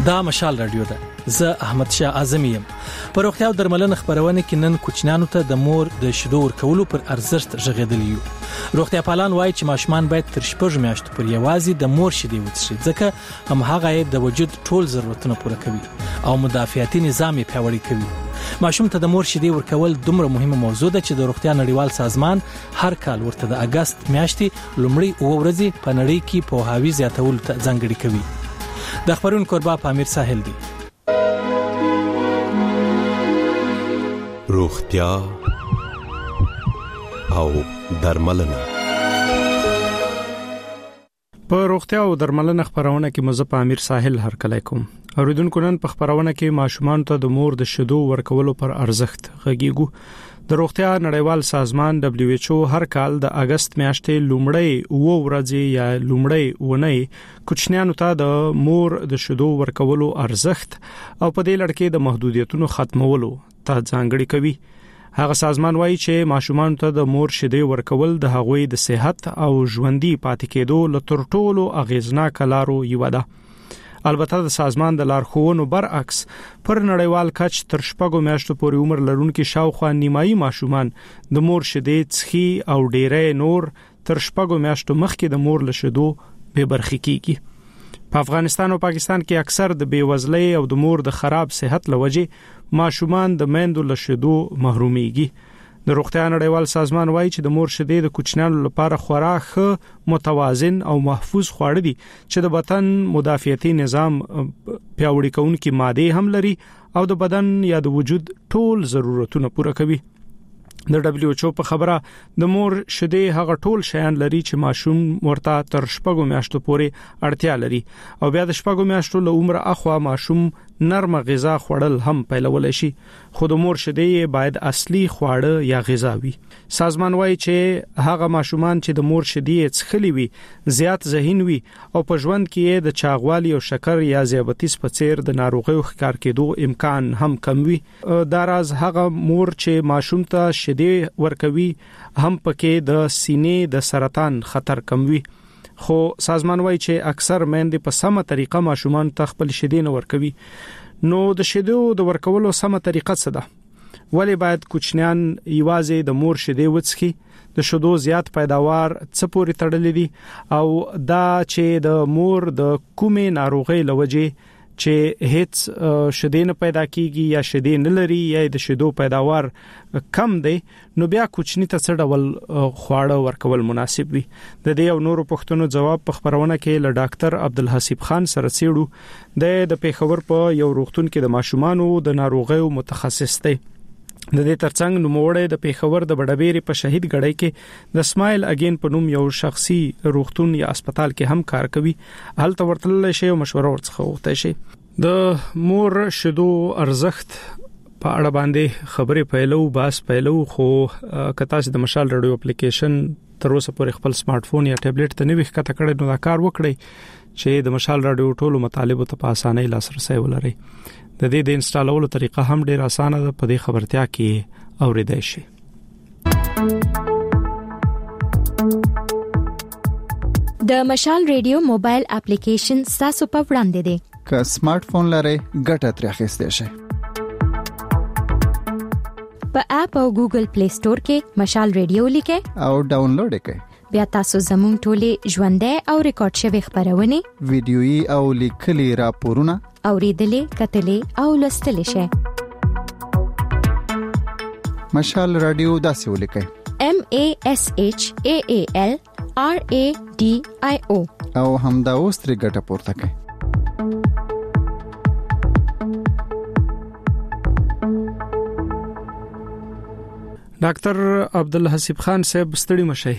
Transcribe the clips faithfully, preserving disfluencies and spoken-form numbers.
دا مشال رادیو ده. زه احمد شاه اعظم یم. په روغتیا او درملنه خبرونه کې نن کوچنیانو ته د مور د شیدو ورکولو پر ارزښت ژغېدلی یو. روغتیا پالان وایي چې ماشومان باید تر شپږ میاشتو پورې یوازې د مور شیدې وڅښي، ځکه هماغه یې د وجود ټول ضرورتونه پوره کوي او مدافعتي نظام یې پیاوړی کوي. ماشوم ته د مور شیدې ورکول دومره مهمه موضوع ده چې د روغتیا نړیوال سازمان هر کال ورته د اگست میاشتې لومړی اوه ورځې په نړۍ کې پوهاوی زیاتولو ته ځانګړي کوي. د خبرونو کوربه پامیر ساحل دی. روغتیا او درملنه. په روغتیا او درملنه خبرونه کې مزه پامیر ساحل هر کله کوم. اوریدونکو نن په خبرونه کې ماشومان ته د مور د شیدو ورکولو پر ارزښت غږیږو. د روغتیا نړیوال سازمان دبليو ایچ او هر کال د اگست میاشتې لومړی اوه ورځې یا لومړی ونی کوچنیانو ته د مور د شیدو ورکولو ارزښت او په دې لړ کې د محدودیتونو ختمولو ته ځانګړي کوي. هغه سازمان وایي چې ماشومان ته د مور شیدې ورکول د هغوی د صحت او ژوندۍ پاتې کېدو لپاره تر ټولو اغیزناک لارو یو ده. البته د سازمان د لارښوونو برعکس پر نړیوال کچ تر شپږو میاشتو پورې عمر لرونکي شاوخوا نیمایي ماشومان د مور شیدې څخي او ډېرې نور تر شپږو میاشتو مخکې د مور له شیدو به برخې کیږي. په افغانستان او پاکستان کې اکثر د بیوزلۍ او د مور د خراب صحت لوجې ماشومان د میندو له شیدو محروميږي. د روغتیا نړیوال سازمان وایي چې د مور شیدې د کوچنیانو لپاره خورا ښه متوازن او محفوظ خواړه دي چې د بدن مدافعتي نظام پیاوړی کوونکي ماده هم لري او د بدن یا د وجود ټول ضرورتونه پوره کوي. د دبليو ایچ او په خبره د مور شیدې هغه ټول شیان لري چې ماشوم ورته تر شپږو میاشتو پورې اړتیا لري او بیا د شپږو میاشتو له عمر اخوا ماشوم نرمه غذا خوړل هم پیلول شي، خو د مور شیدې باید اصلي خواړه یا غذا وي. سازمان وایي چې هغه ماشومان چې د مور شیدې څښلې وي زیات ذهین وي او په ژوند کې د چاغوالي او شکر یا ذیابیطس په څیر د ناروغیو ښکار کېدو امکان هم کم وي. دا راز هغه مور چې ماشوم ته شیدې ورکوي هم پکې د سینې د سرطان خطر کم وي. خو سازمان وایي چې اکثر میندې په سمه طریقه ماشومان ته خپل شیدې نه ورکوي. نو د شیدو د ورکولو سمه طریقه څه ده؟ ولی باید کوچنیان یوازې د مور شیدې وڅښي؟ د شیدو زیات پیداوار څه پورې تړلې دي او دا چې د مور د کومې ناروغۍ لوجې چې هیڅ شیدې نه پیدا کیږي یا شیدې نه لري یا د شیدو پیداوار کم دی، نو بیا کوچنی ته څه ډول خواړه ورکول مناسب وي؟ د دې او نورو پوښتنو جواب په خبرونه کې له ډاکټر عبدالحسیب خان سره څېړو. د پیښور په یو روغتون کې د ماشومانو د ناروغیو متخصص دی. د دې ترڅنګ نوموړی د پیښور د بډبېری په شهید ګړی کې د سمایل اگین په نوم یو شخصي روغتون یا هسپتال کې هم کار کوي. هلته ورتلل شي او مشوره ورڅخه وغوښتل شي. د مور شیدو ارزښت په اړه باندې خبرې پیلو باس پیلو خو کته چې د مشال رادیو اپلیکیشن تر اوسه پورې خپل سمارټ فون یا ټابلیټ ته نه وښکته کړی، نو دا کار وکړي چې د مشال رادیو ټولو مطالبه ته په اسانۍ لاسرسي ولري. د دې د انسټالولو طریقه هم ډېر اسانه ده، په دې خبرتیا کې اوریدای شي. د مشال ریډیو موبایل اپلیکیشن تاسو په وړاندې دی. که سمارټ فون لرئ ګټه ترې اخیستئ شئ. په اپ او ګوګل پلی سٹور کې مشال ریډیو لیکئ او ډاونلوډ کړئ. بیا تاسو زموږ ټولې ژوندۍ او ریکارډ شوی خبرونه ویډیويي او لیکلي راپورونه اوریدلې کتلې او لوستلې شئ. مشال رادیو داسې ولیکئ: M A S H A A L R A D I O او همدا اوس ترې ګټه پورته کړئ. ډاکټر عبدالحسیب خان صاحب ستړي مشئ.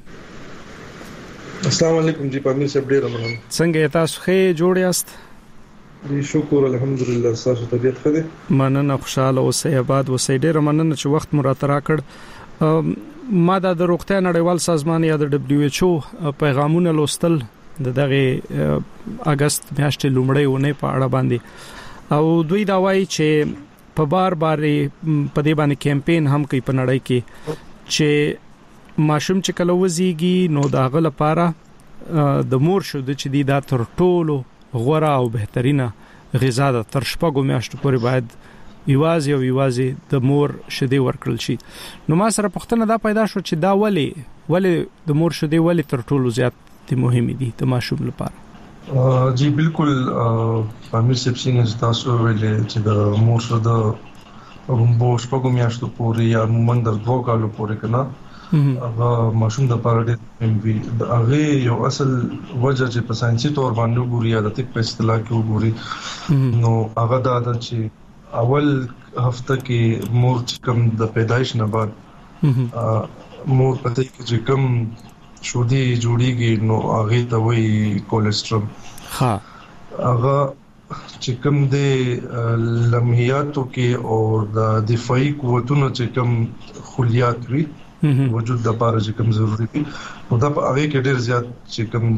السلام علیکم جی پامیر صاحب، ډیر مننه. څنګه تاسو ښه جوړ یاست؟ دی شکر الحمدلله. تاسو طبيعت ښه ده؟ مننه، خوشاله اوسئ، آباد اوسئ. ډیر مننه چې وخت مو راته راکړ. ما د روغتیا نړیوال سازمان یا د دبليو ایچ او پیغامونه لوستل د دغه اگست میاشتې لومړی ونه په اړه باندې، او دوی دا وایي چې په بار بار په دې باندې کمپاین هم کوي په نړۍ کې چې ماشوم چې کله وزيږي نو دا غل لپاره د مور شو د چې دی دا تر ټولو غوړه او بهترینه غذا ده تر شپږو میاشتو پورې باید یوازې او یوازې د مور شیدې ورکړل شي. نو ما سره پوښتنه دا پیدا شو چې دا ولی ولی د مور شیدې ولی تر ټولو زیات مهمه دي د ماشوم لپاره؟ جی بالکل امیر صاحب څنګه تاسو ویلې چې د مور شیدې رومبو شپږو میاشتو پورې یا موږ د دوه کالو پورې کنه هغه ماشوم د لپاره ډېر مهم وي. هغه یو اصل وجه چې په ساينسي تور باندې وګوري یا د طب په اصطلاح کې وګوري نو هغه دا ده چې اول هفته کې مور چې کوم د پیدایش نه بعد مور پته کې چې کوم شودي جوړیږي نو هغه ته وایي کولیسټرول. ها هغه چې کوم د لمحیاتو کې او د دفاعي قوتونو چې کوم خلیات وي وجود د لپاره چې کوم ضروري دي نو دا په هغه کې ډېر زیات چې کوم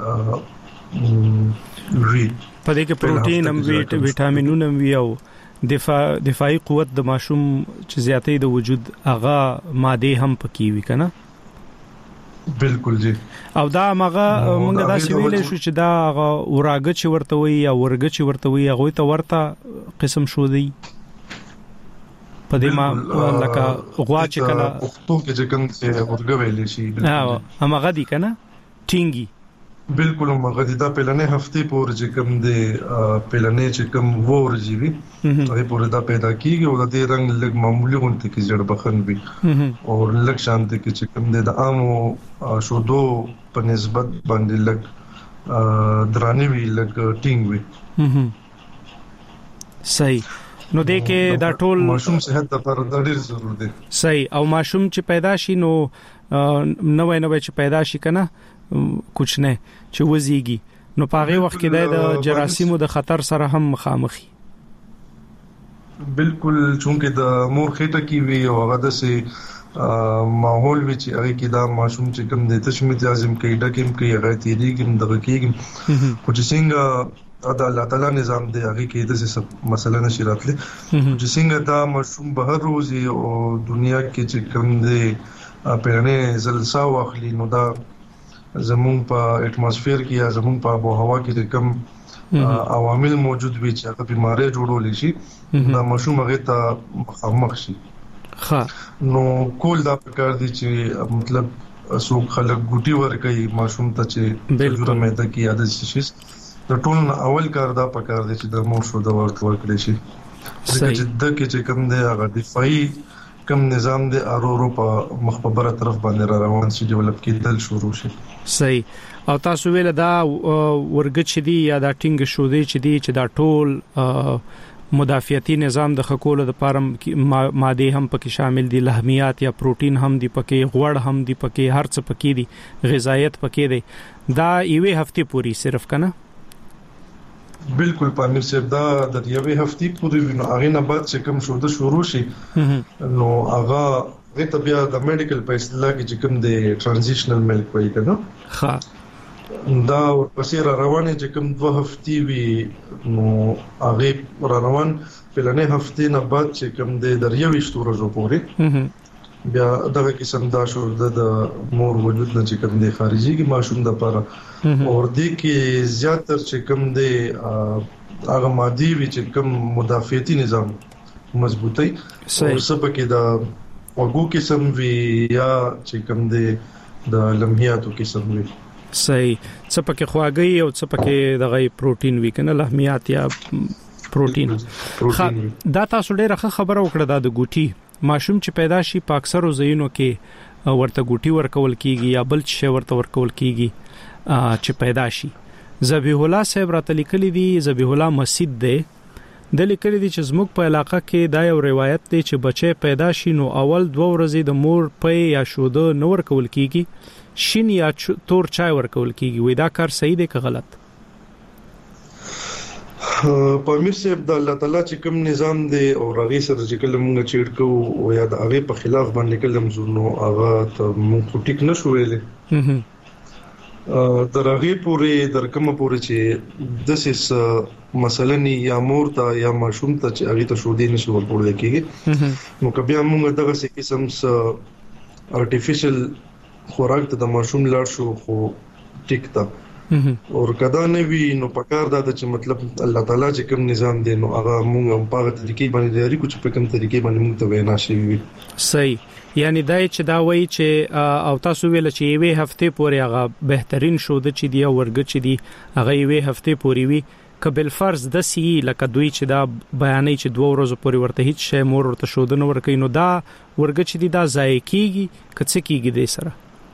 د وی په دې کې پروتین هم وي وټامینونه هم وي او دفاع دفاعي قوت د ماشوم چې زیاتې د وجود هغه ماده هم پکې وي کنه. بالکل جی. او دا مغه مونږ دا سی ویلې شو چې دا هغه ورګه چې ورته وي یا ورګه چې ورته وي هغه ته ورته قسم شو دی په دې ما لکه غوا چې کله پښتو کې چې کوم څه ورګه ویلې شي ها هغه دي کنه ټینګي بالکل هغه دي دا پهلنې هفته پورې چې کوم دي پهلنې چې کوم وور جیوي هغه پورې دا پیدا کیږي او د دې رنگ لګ معمولی غونټه کې جوړ بخن وي او لګ شانته کې چې کوم دي د عامو شودو په نسبت باندې لګ درانه وی لګ ټینګ وي. صحیح. نو دې کې دا ټول ماشوم صحت لپاره ډېر ضروري دي. صحیح. او ماشوم چې پیدا شي نو نوې نوې چې پیدا شي کنه کوچ نه چې وزيږي نو په هغه وخت کې د جراثیمو د خطر سره هم مخامخي. بالکل چونکه د مور خېټه کې وی او هغه د سي ماحول وی چې هغه کې دا ماشوم چې کوم د تشمیت لازم کې ډکم کې هغه تیریږي دغه کېږي خو چې څنګه دا الله تعالی نظام دی هغه کې د څه مسله نشي راتلی چې څنګه دا مشروم بهر روزي او دنیا کې چې کوم دی پرنه زلسا واخلي نو دا زمون په اټماسفیر کې یا زمون په آب او هوا کې کوم عوامل موجود وي چې هغه بيمارۍ جوړول شي دا مشروم هغه ته مخامخ شي. ها نو کول دا پکار دي چې مطلب څوک خلک ګوټي ور کوي مشروم ته چې بالکل مې ته کې عادت شي د ټول اول کار دا پکار دي چې د مور شو د ورته ورکړي شي ځکه چې د کې چې کوم دی هغه دفاعي کوم نظام دی ارورو په مخبره طرف باندې را روان شي ډیولپ کېدل شروع شي. صحیح. او تاسو ویل دا ورګ چې دی یا دا ټینګ شو دی چې دی چې دا ټول مدافعتي نظام د خکول د پاره ماده هم پکې شامل دي لحمیات یا پروتین هم دي پکې غوړ هم دي پکې هر څه پکې دي غذایت پکې دي دا یوې هفته پوری صرف کنه. بالکل پامیر صاحب دا د یوې هفتې پورې نو هغه نه بعد چې کوم شو د شروع شي نو هغه د طبيعه د میډیکل په اصطلاح کې چې کوم د ترانزیشنل ملک وایي کنه ها دا ورپسې را روانه چې کوم دوه هفتې وي نو هغه را روان په لنې هفتې نه بعد چې کوم د دریوي شتورو پورې بیا دغه قسم دا شو د مور وجود نه چې کوم د خارجي کې ماشوم د لپاره اور دې کې زیاتره چې کوم د هغه مادي وی چې کوم مدافعتي نظام مضبوطی او سبکه دا وګو قسم وی یا چې کوم د د لمحیاتو قسم وی. صحیح. سپکه خواږی او سپکه دغه پروتین وی کنه لحمیات یا پروتین. دا تاسو ډیره خبره وکړه دا د ګوټي ماشوم چې پیدا شي په اکثرو ځایونو کې ورته ګوټي ورکول کیږي یا بل څه ورته ورکول کیږي چې پیدا شي. ذبیح الله صاحب راته لیکلي دي ذبیح الله مسجد دی د لیکلي دي چې زموږ په علاقه کې دا یو روایت دی چې بچي پیدا شي نو اول دوه ورځې د مور په یا شوده نو ورکول کیږي شین یا تور چای ورکول کیږي. وای دا کار صحیح دی که غلط؟ پامیر صاحب د الله تعالی چې کوم نظام دی او هغه سره چې کله موږ چیرډ کوو او یا د هغه په خلاف باندې کله زونو هغه ته موږ ټیک نشو ویلې در هغه پورې در کومه پورې چې د سیس مثلا یا مور ته یا ماشوم ته چې هغه ته شو دی نشو ورپورې کېږي نو کبه موږ دغه څه قسم س ارټیفیشل خوراک ته د ماشوم لاړ شو خو ټیک تا او کدا نه وی نو پکار دا چې مطلب الله تعالی چې کوم نظام دی نو هغه موږ په هغه طریقې باندې لري کوم په کوم طریقې باندې موږ ته وینا شي. صحیح، یعنی دا چې دا وایي چې او تاسو ویل چې یوې هفته پورې هغه بهترین شو د چې دی ورګ چې دی هغه یوې هفته پورې وی کبل فرض د سی لکه دوی چې دا بیانې چې دوه ورځې پورې ورته هیڅ شی مور ورته شودنه ورکې نو دا ورګ چې دی دا ځای کیږي کڅ کیږي د سره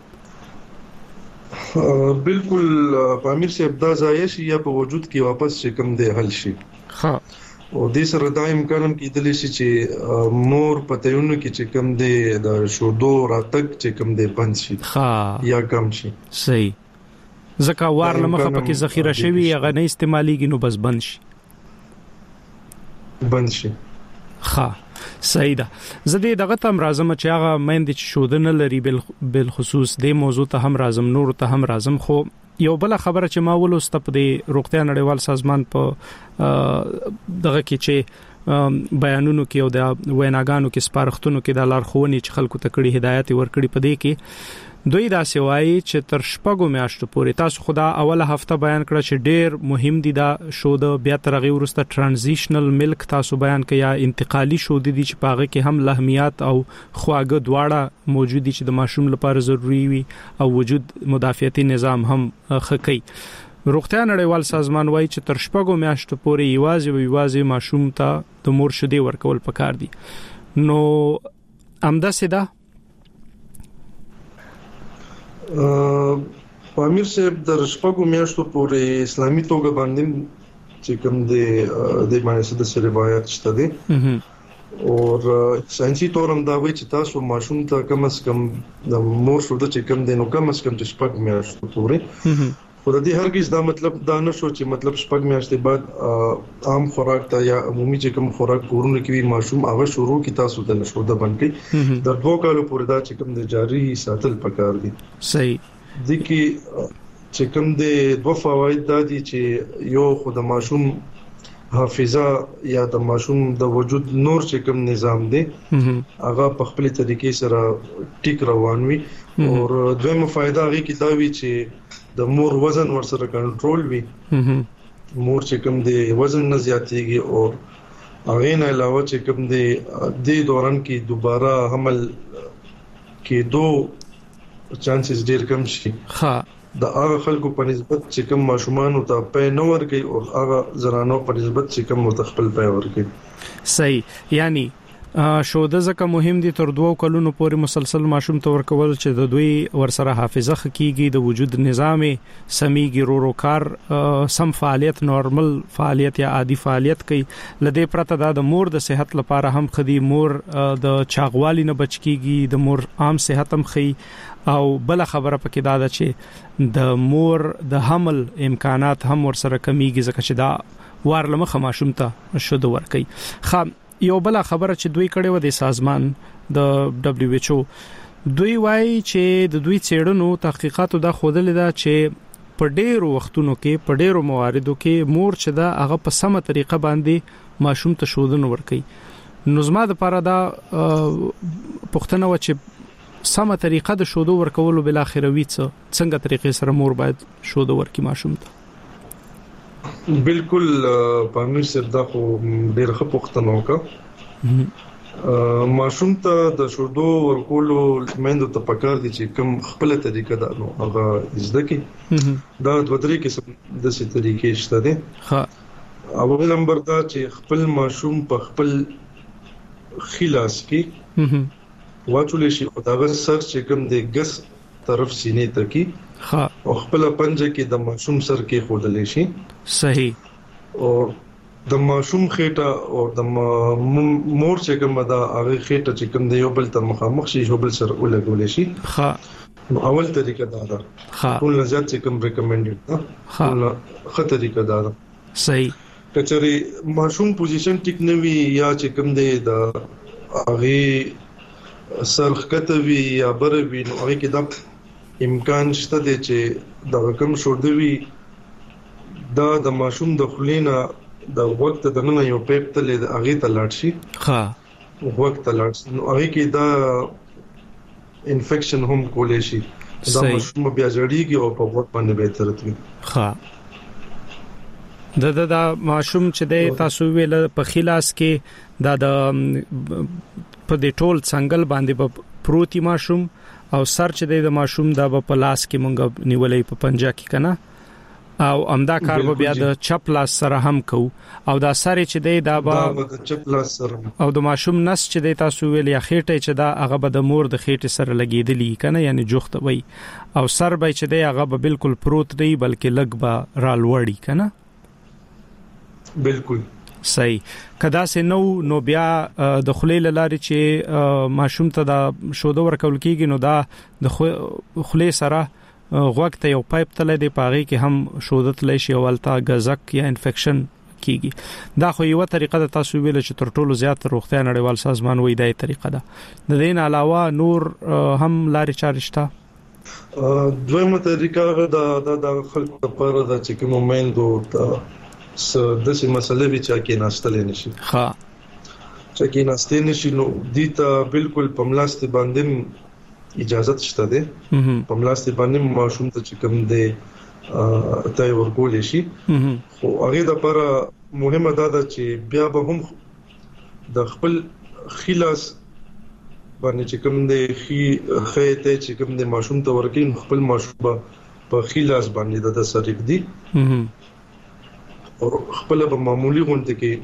بالکل پامیر صاحب دا ځای شي یا په وجود کې واپس چې کوم دی حل شي. ها او د سره دا امکان هم کېدلی شي چې مور پتهونه کې چې کوم دی د شودو راتګ چې کوم دی بند شي ها یا کم شي. صحیح، زکه وار لمخه پکې ذخیره شوی هغه نه استعماليږي نو بس بند شي بند شي. ها صحیح ده. زه دغه تم راځم چې هغه مېند چې شودنه لري بل خصوص د موضوع ته هم راځم نور ته هم راځم خو یو بل خبره چې ما ولوست په د روغتیا نړیوال سازمان په دغه کې چې بیانونو کې او د ویناګانو کې سپارښتنو کې د لارښوونې چې خلکو ته کړي هدایت ورکړي په دې کې دوی دا سوای چې تر شپږو میاشتو پورې تاسو خدا اوله هفته بیان کړ چې ډېر مهم دي دا شو د بیا ترغه ورسته ترانزیشنل ملک تاسو بیان کړ یا انتقالي شو دي چې پاغه کې هم لحمیات او خواږه دواړه موجود دي چې د ماشوم لپاره ضروری وي او وجود مدافعتي نظام هم خکې. روغتیا نړیوال سازمان وایي چې تر شپږو میاشتو پورې یوازې او یوازې ماشوم ته د مور شیدې ورکول پکار دي. نو امدا سیدا پامیر صاحب د شپږو میاشتو پورې اسلامي توګه باندې چې کوم د د باندې د سره روایت شته دي او ساينسي تور هم دا وایي چې تاسو ماشوم ته کم از کم د مور شو د چې کوم د نو کم از کم چې شپږ میاشتو پورې خو د دې هرگز دا مطلب دا نه شو چې مطلب شپږ میاشتې بعد عام خوراک ته یا عمومي چې کوم خوراک کورونه کې ماشوم هغه شروع کی تاسو د نشو د باندې د دوه کالو پورې دا چې کوم د جاری ساتل پکار دي. صحیح دي کې چې کوم د دوه فواید دا دي چې یو خو د ماشوم حافظه یا د ماشوم د وجود نور چې کوم نظام دی هغه په خپل طریقې سره ټیک روان وي او دویمه فائدہ هغه کې دا وی چې د مور وزن ورسره کنټرول وي مور چې کوم دی وزن نه زیاتېږي او هغه نه علاوه چې کوم دی د دوران کې دوباره حمل کې دو چانسز ډیر کم شي. ها د هغه خلکو په نسبت چې کوم ماشومان او ته په نور کې او هغه زنانو په نسبت چې کوم متخپل په ور کې. صحیح، یعنی شو د زکه مهم دي تر دوه کلونو پورې مسلسل ماشوم ته ورکول چې د دوی ورسره حافظه خکېږي د وجود نظام سميږي رورو کار سم فعالیت نورمال فعالیت یا عادي فعالیت کوي. لدې پرته د مور د صحت لپاره هم خدي مور د چاغوالي نه بچ کیږي د مور عام صحت هم خي او بل خبره پکې دا ده چې د مور د حمل امکانات هم ورسره کمیږي ځکه چې دا وارلمخه ماشوم ته شود ورکي. خام یو بل خبره چې دوی کړي و د سازمان د دبليو ایچ او دوی وایي چې د دوی څېړنو تحقیقاتو دا خودل دا چې په ډېرو وختونو کې په ډېرو مواردو کې مور چې دا هغه په سمه طریقه باندې ماشوم ته شودنه ورکي. نو زما د پاره دا پښتنه و چې سمه طریقه د شودو ورکولو بل اخر وی څه څنګه طریقې سره مور باید شودو ورکي ماشوم ته. بالکل پامیر صاحب دا خو ډېر ښه پوښتنه وکړه. ماشوم ته د شودو ورکولو مېندو ته پکار دي چې کوم خپل طریقه ده نو هغه زده کی دا دوه درې قسم د سې طریقې شته دي. ها اول نمبر دا چې خپل ماشوم په خپل خلاص کې واچول شي او دا سر چې کوم د ګس طرف سینې ته کی ها او خپل پنجه کې د ماشوم سر کې خودلې شي. صحیح. او د ماشوم خېټه او د مور چې کوم دا هغه خېټه چې کوم د یو بل ته مخامخ شي یو بل سره ولګول شي. ها نو اول طریقه دا ده. ها ټول زیات چې کوم ریکمندډ ده. ها ښه طریقه دا ده. صحیح. کچري ماشوم پوزیشن ټیک نه وي یا چې کوم دی د هغه سر خطه وي یا بر وي نو هغه کې دا امکان شته دی چې دا رقم شوردوي دا د ماشوم د خلینا د وخت د نن یو پیپ ته د اغه ته لاړ شي. ها وخت لاړ نو هغه کې دا انفیکشن هم کولې شي دا ماشوم بیا جوړیږي او په وخت باندې به ترتوي. ها د د د ماشوم چې د تاسو ویل په خلاص کې دا د په د ټول څنګل باندې په پروتي ماشوم او سر چې د ماشوم د په لاس کې مونږ نیولې په پنجه کې کنه او امدا کار به بیا د چپ لاس سره هم کو او دا سره چې د دا به د چپ لاس سره او د ماشوم نس چې د تاسو ویل یا خېټه چې دا هغه به د مور د خېټه سره لګیدلی کنه یعنی جوخت وي او سر به چې د هغه به بالکل پروت دی بلکې لګ به را لوړی کنه. بالکل صحیح. کدا سه نو نو بیا د خلیل لاري چې ماشوم ته دا شوده ورکول کیږي نو دا د خلی سره غوږ ته یو پایپ تله دی پاغي کې هم شودت لای شي ولتا غزک یا انفیکشن کیږي. دا خو یو طریقه د تاسو ویل چې تر ټولو زیات روغتیا نړیوال سازمان وایي دا طریقه ده. د دین علاوه نور هم لاري چارشتا دویمه طریقه دا د خلکو لپاره د چې کوم مومنت او س د سې مسلې وی چې کې ناشتل نشي. ها چې کې ناشته نشي نو دیتا بالکل پملاست باندې اجازه شته ده. پملاست باندې ماشوم ته چې کوم دی ته ورکول شي. خو هغه د لپاره مهمه ده چې بیا به هم د خپل خلاص باندې چې کوم دی خي خېته چې کوم دی ماشوم ته ورکین خپل ماشوم په خلاص باندې د سرک دی او خپل به معمولی غونډه کې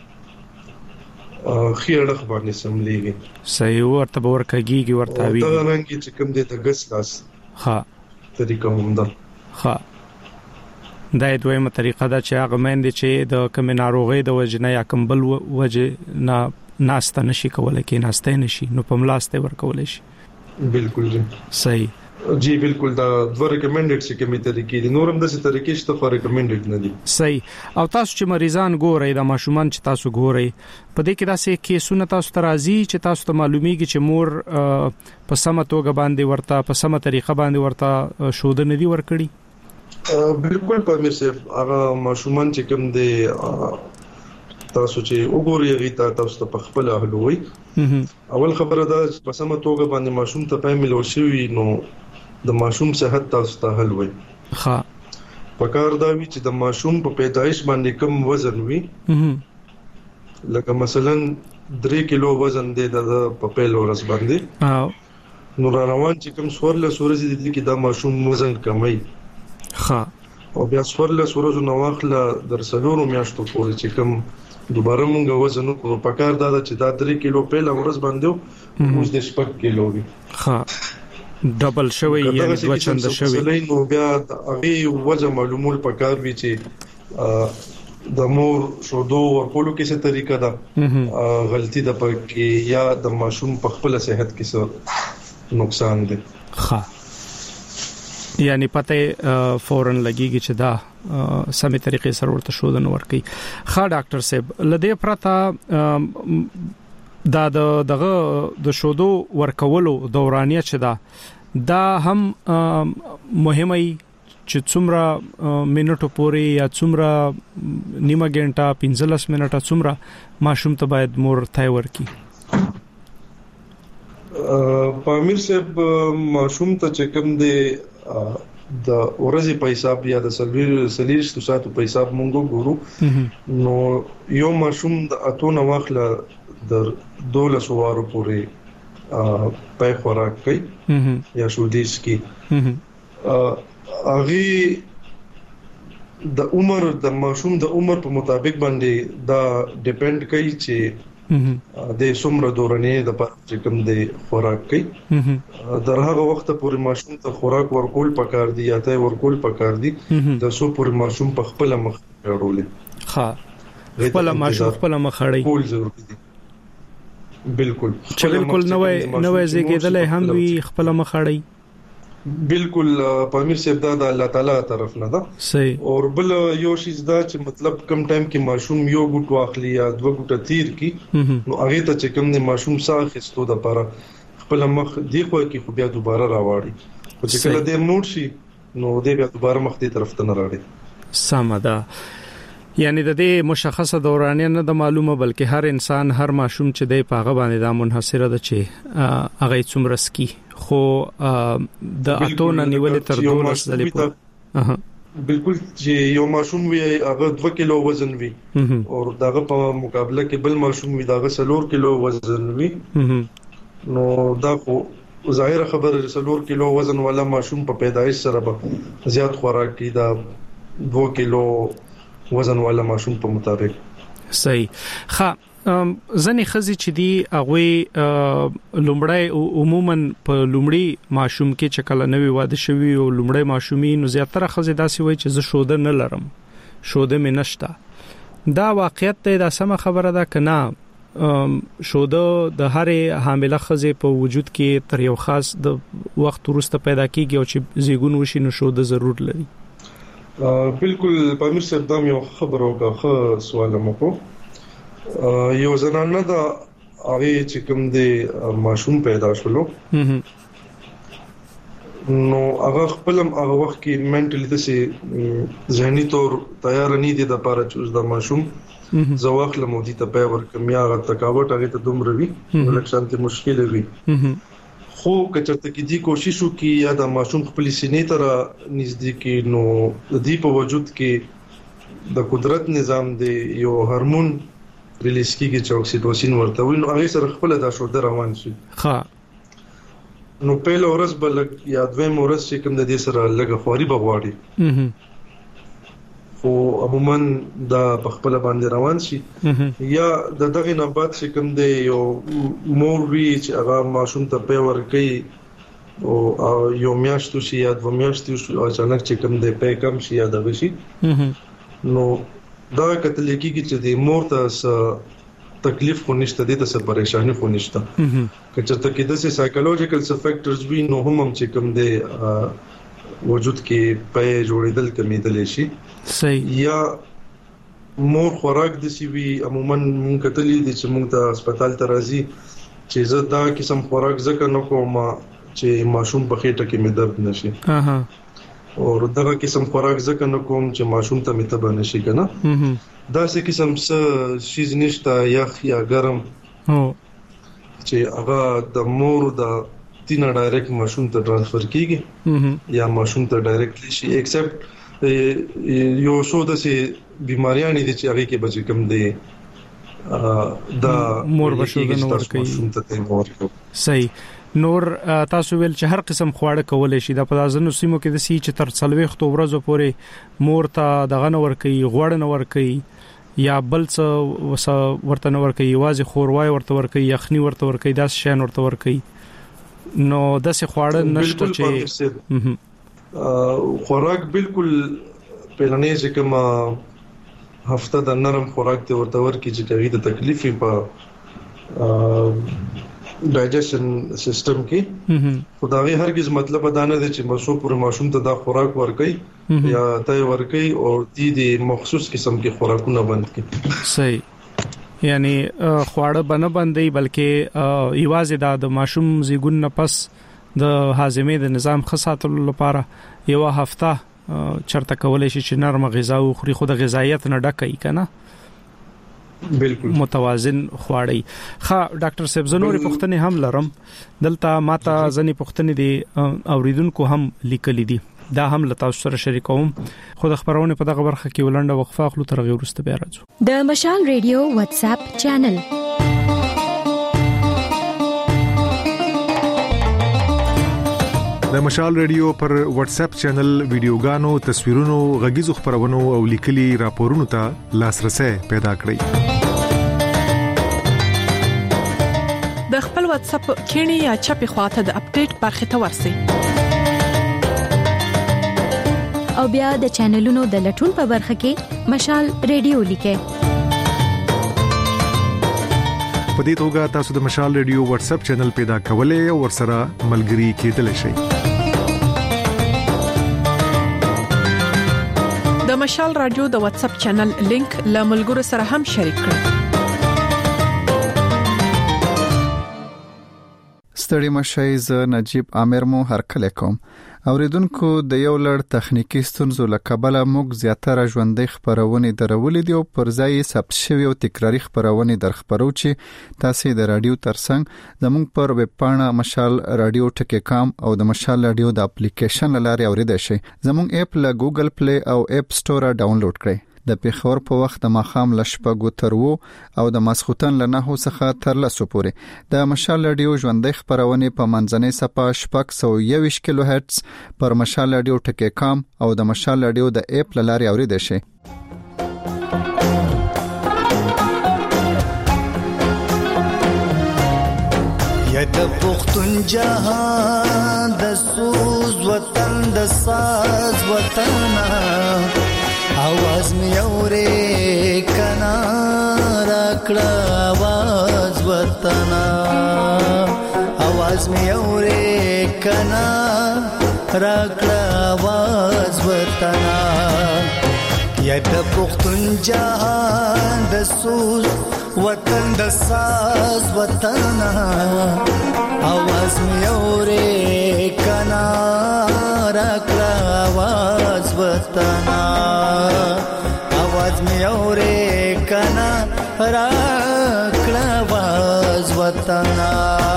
خیرخ باندې سمليږي. صحیح ورته ورکګيږي ورته وی دا رنګ چې کوم دې ته غس لاس ها طریقه هم ده. ها دا دویمه طریقه ده چې هغه مند چې د کوم ناروغي د وجنه یا کمبل وجه نه ناشته نشي کولای کې ناشته نشي نو په ملاسته ورکول شي. بالکل جی صحیح جی بالکل دا دوه ریکمندډ چې کومې طریقې دي نورم د څه طریقې شته خو ریکمندډ نه دي. صحیح. او تاسو چې مریضان ګورئ د ماشومان چې تاسو ګورئ په دې کې داسې کیسونه تاسو ترازی چې تاسو ته معلومیږي چې مور په سمه توګه باندې ورته په سمه طریقه باندې ورته شوده نه دی ورکړي. بالکل په مې صرف هغه ماشومان چې کوم دي تاسو چې وګورئ غیتا تاسو ته په خپل اهلوي اول خبره ده په سمه توګه باندې ماشوم ته پېمل ورشي نو د ماشوم صحت تاسو ته حل وي. ها پکار دا وی چې د ماشوم په پیدایش باندې کم وزن وي لکه مثلا درې کیلو وزن دی د په پیل ورځ باندې او نو روان چې کم سورله سورځي دي کې دا ماشوم وزن کمای. ها او بیا سورله سورځو نو واخله در سلورو میاشتو پورې چې کم دوباره مونږ وزن کو پکار دا چې دا درې کیلو پیل ورځ باندې اوس د شپږ کیلو وي. ها ډبل شوی یعنی دوه چند شوی نو بیا هغه وجه معلومول پکار وی چې د مور شودو ورکولو کې څه طریقه ده غلطي ده پکې یا د ماشوم په خپل صحت کې څه نقصان ده. ها یعنی پته فورن لګیږي چې دا سمې طریقې سره ورته شودن ورکي. ښه ډاکټر صاحب لدې پرتا دا دغه د شودو ورکولو دورانیه چې دا دا هم مهمه چې څومره منټو پورې یا څومره نیمه غنټه پنځلس منټه څومره ماشوم ته باید مور تای ورکي. پامیر صاحب ماشوم ته چې کوم دی د ورځې په حساب یا د سلویر سلیش تو ساتو په حساب مونږ ګورو نو یو ماشوم د اتونه واخله د دوله سوارو پورې پای خوراک کوي یا شودیس کی اغه د عمر د ماشوم د عمر په مطابق باندې دا ډیپند کوي چې د څومره دورانه د چې کوم د خوراک کوي در هغه وخت پورې ماشوم ته خوراک ورکول پکار دی یا ته ورکول پکار دی د سو پورې ماشوم په خپل مخ راړول. ها خپل ماشوم خپل مخ اړي کول ضروري دی. بالکل چې بالکل نوې نوې زیږیدل هم وی خپل مخ اړي. بالکل پامیر صاحب دا د الله تعالی طرف نه ده. صحیح. اور بل یو شی دا چې مطلب کم ټایم کې ماشوم یو ګټ واخلي یا دوه ګټه تیر کی نو هغه ته چې کوم د ماشوم ساه خستو د لپاره خپل مخ دی خو کې خو بیا دوباره راوړي او چې کله دې نوټ شي نو دې بیا دوباره مخ دې طرف ته نه راړي. سم ده. یعنی د دې مشخصه دورانیه نه د معلومه بلکې هر انسان هر ماشوم چې د پاغه باندې د منحصره ده چې هغه څومره سکی خو د اتونه نیولې تر دولس ځلې پورې اها بالکل چې یو ماشوم وي هغه دوه کیلو وزن وي او داغه په مقابله کې بل ماشوم وي داغه څلور کیلو وزن وي نو دا خو ظاهر خبره څلور کیلو وزن والا ماشوم په پیدایش سره به زیات خوراک کوي دا دوه کیلو وزن والا ماشوم په مطابق صحیح ښه ځنې خزي چې دی هغه لومړی عموما په لومړی ماشوم کې چې کله نوې واده شوی او لومړی ماشومي نو زیاتره خزي داسې وای چې زه شوده نه لرم شوده مې نشته دا واقعیت ته دا سم خبره ده کنه شوده د هرې حامله خزي په وجود کې تر یو خاص د وخت وروسته پیدا کیږي او چې زیګون وشي نو شوده ضرور لري بالکل پامیر صاحب دا یو خبره وکړه سوال مو کو یو زنانه دا هغه چې کوم دی ماشوم پیدا شولو نو هغه خپل هغه وخت کې منټلی د ذهني تور تیار نه دي د لپاره چې د ماشوم زواخ له مودي ته په ورکه میاغه تکاوت هغه ته دومره وي ولکشان ته مشکل وي خو کچرته کې دی کوشش وکي یا د ماشوم خپل سینې تر نږدې کې نو د دې په وجود کې د قدرت نظام دی یو هورمون ریلیز کیږي چې اکسیټوسین ورته وي نو هغه سره خپل د شوده روان شي ها نو په لورس بل یا دوی مورس چې کوم د دې سره لګه خوري بغواړي خو عموما دا په خپل باندې روان شي یا د دغه نه بعد چې کوم دی یو مور وی چې هغه ماشوم ته په ور کوي او یو میاشتو شي یا دوه میاشتو شي او ځنه چې کوم دی په کم شي یا دغه شي نو دا کتل کېږي چې د مور ته تکلیف خو نشته دي ته څه پریشانی خو نشته کچته کې د سایکولوژیکل فیکټرز وی نو هم چې کوم دی وجود کې په جوړېدل کمیدل شي صحیح یا مور خوراک د سی وی عموما مونږ کتلې دي چې مونږ ته هسپتال ته راځي چې زه دا قسم خوراک ځکه نه کوم چې ماشوم په خېټه کې مې درد نشي اها او دغه قسم خوراک ځکه نه کوم چې ماشوم ته مې تبه نشي کنه دا څه قسم څه شیز نشته یخ یا ګرم هو چې هغه د مور د تینا ډایرکټ ماشوم ته ټرانسفر کیږي یا ماشوم ته ډایرکټلی شي ایکسپټ یو څو د سي بیماریاں دي چې هغه کې بچ کم دي دا مور بشو د نور کوي صحیح نور تاسو ویل چې هر قسم خواړه کولای شي دا په ځینو سیمو کې د سی چې تر څلويخت ورځو پورې مور ته دغه نور کوي غوړ نه ور کوي یا بل څه ورته نور کوي واځي خوروای ورته ور کوي یخني ورته ور کوي دا شین ورته ور کوي نو داسې خواړه نشته چې خوراک بالکل پهلنې چې کوم هفته د نرم خوراک ته ورته ور کوي چې کوي د تکلیف په ډایجیشن سیستم کې خدای هرگز مطلب دا نه دی چې مسو پر ماشوم ته دا خوراک ورکړي یا ته ورکړي او دې دې مخصوص قسم کې خوراکونه بند کړي صحیح یعنی خواړه بنه بندي بلکې ایوازه د ماشوم زیګون نه پس د هاضمې د نظام خاصاتو لپاره یو هفته چرته کولای شي چې نرم غذا او خوري خود غذایت نه ډکې کنه بالکل متوازن خواړی ښه ډاکټر صاحب زنوري پښتنې هم لرم دلته ماته ځنې پښتنې دي اوریدونکو هم لیکلي دي دا هم لتا سره شریکوم خو د خبرونه په دغه برخه کې ولنډه وقفه خلو تر غیر واست بیا راځو د مشال ریډیو واتس اپ چینل د مشال ریډیو پر واتس اپ چینل ویډیوګانو تصویرونو غږیزو خبرونو او لیکلي راپورونو ته لاسرسي پیدا کړئ د خپل واتس اپ کینی یا چپی خواته د اپډیټ برخه ته ورسئ او بیا د چینلونو د لټون په برخه کې مشال ریډیو لیکئ په دې توګه تاسو د مشال ریډیو واتس اپ چینل پیدا کولای او ورسره ملګري کېدلی شئ د مشال رادیو د واتس اپ چینل لینک له ملګرو سره هم شریک کړئ ستړي مشای ز نجیب عامر مو هر کله کوم اوریدونکو د یو لړ تخنیکی ستونزو له کبله موږ زیاتره ژوندۍ خبرونه درولې دي او پر ځای ثبت شوی او تکراری خبرونه درخبرو چې تاسو د رادیو ترڅنګ زموږ پر ویب پاڼه مشال رادیو ټکی کام او د مشال رادیو د اپلیکیشن لارې اوریدئ شئ. زموږ اپ له ګوګل پلی او اپ سٹور ډاونلوډ کړئ. د پیښور په وخت د ماخام لشپګو تر وو او د ماسختن له نهو څخه تر لسو پورې د مشال رادیو ژوندۍ خبرونه په منځنۍ صفه شپږ سوه یوویشت کیلو هرتز پر مشال رادیو ټکی کام او د مشال رادیو د اپ لارې اوریدئ شئ. یا د پختون جهان د سوز وطن د ساز وطن आवाज में औरे कना रखड़ा आवाज वतना आवाज में औरे कना रखड़ा आवाज वतना या द पुख्तन जहान द सूज वतन द साज वतना आवाज में औरे कना रखड़ा आवाज वतना आवाज में औरे कना राखड़ा आवाज वतना.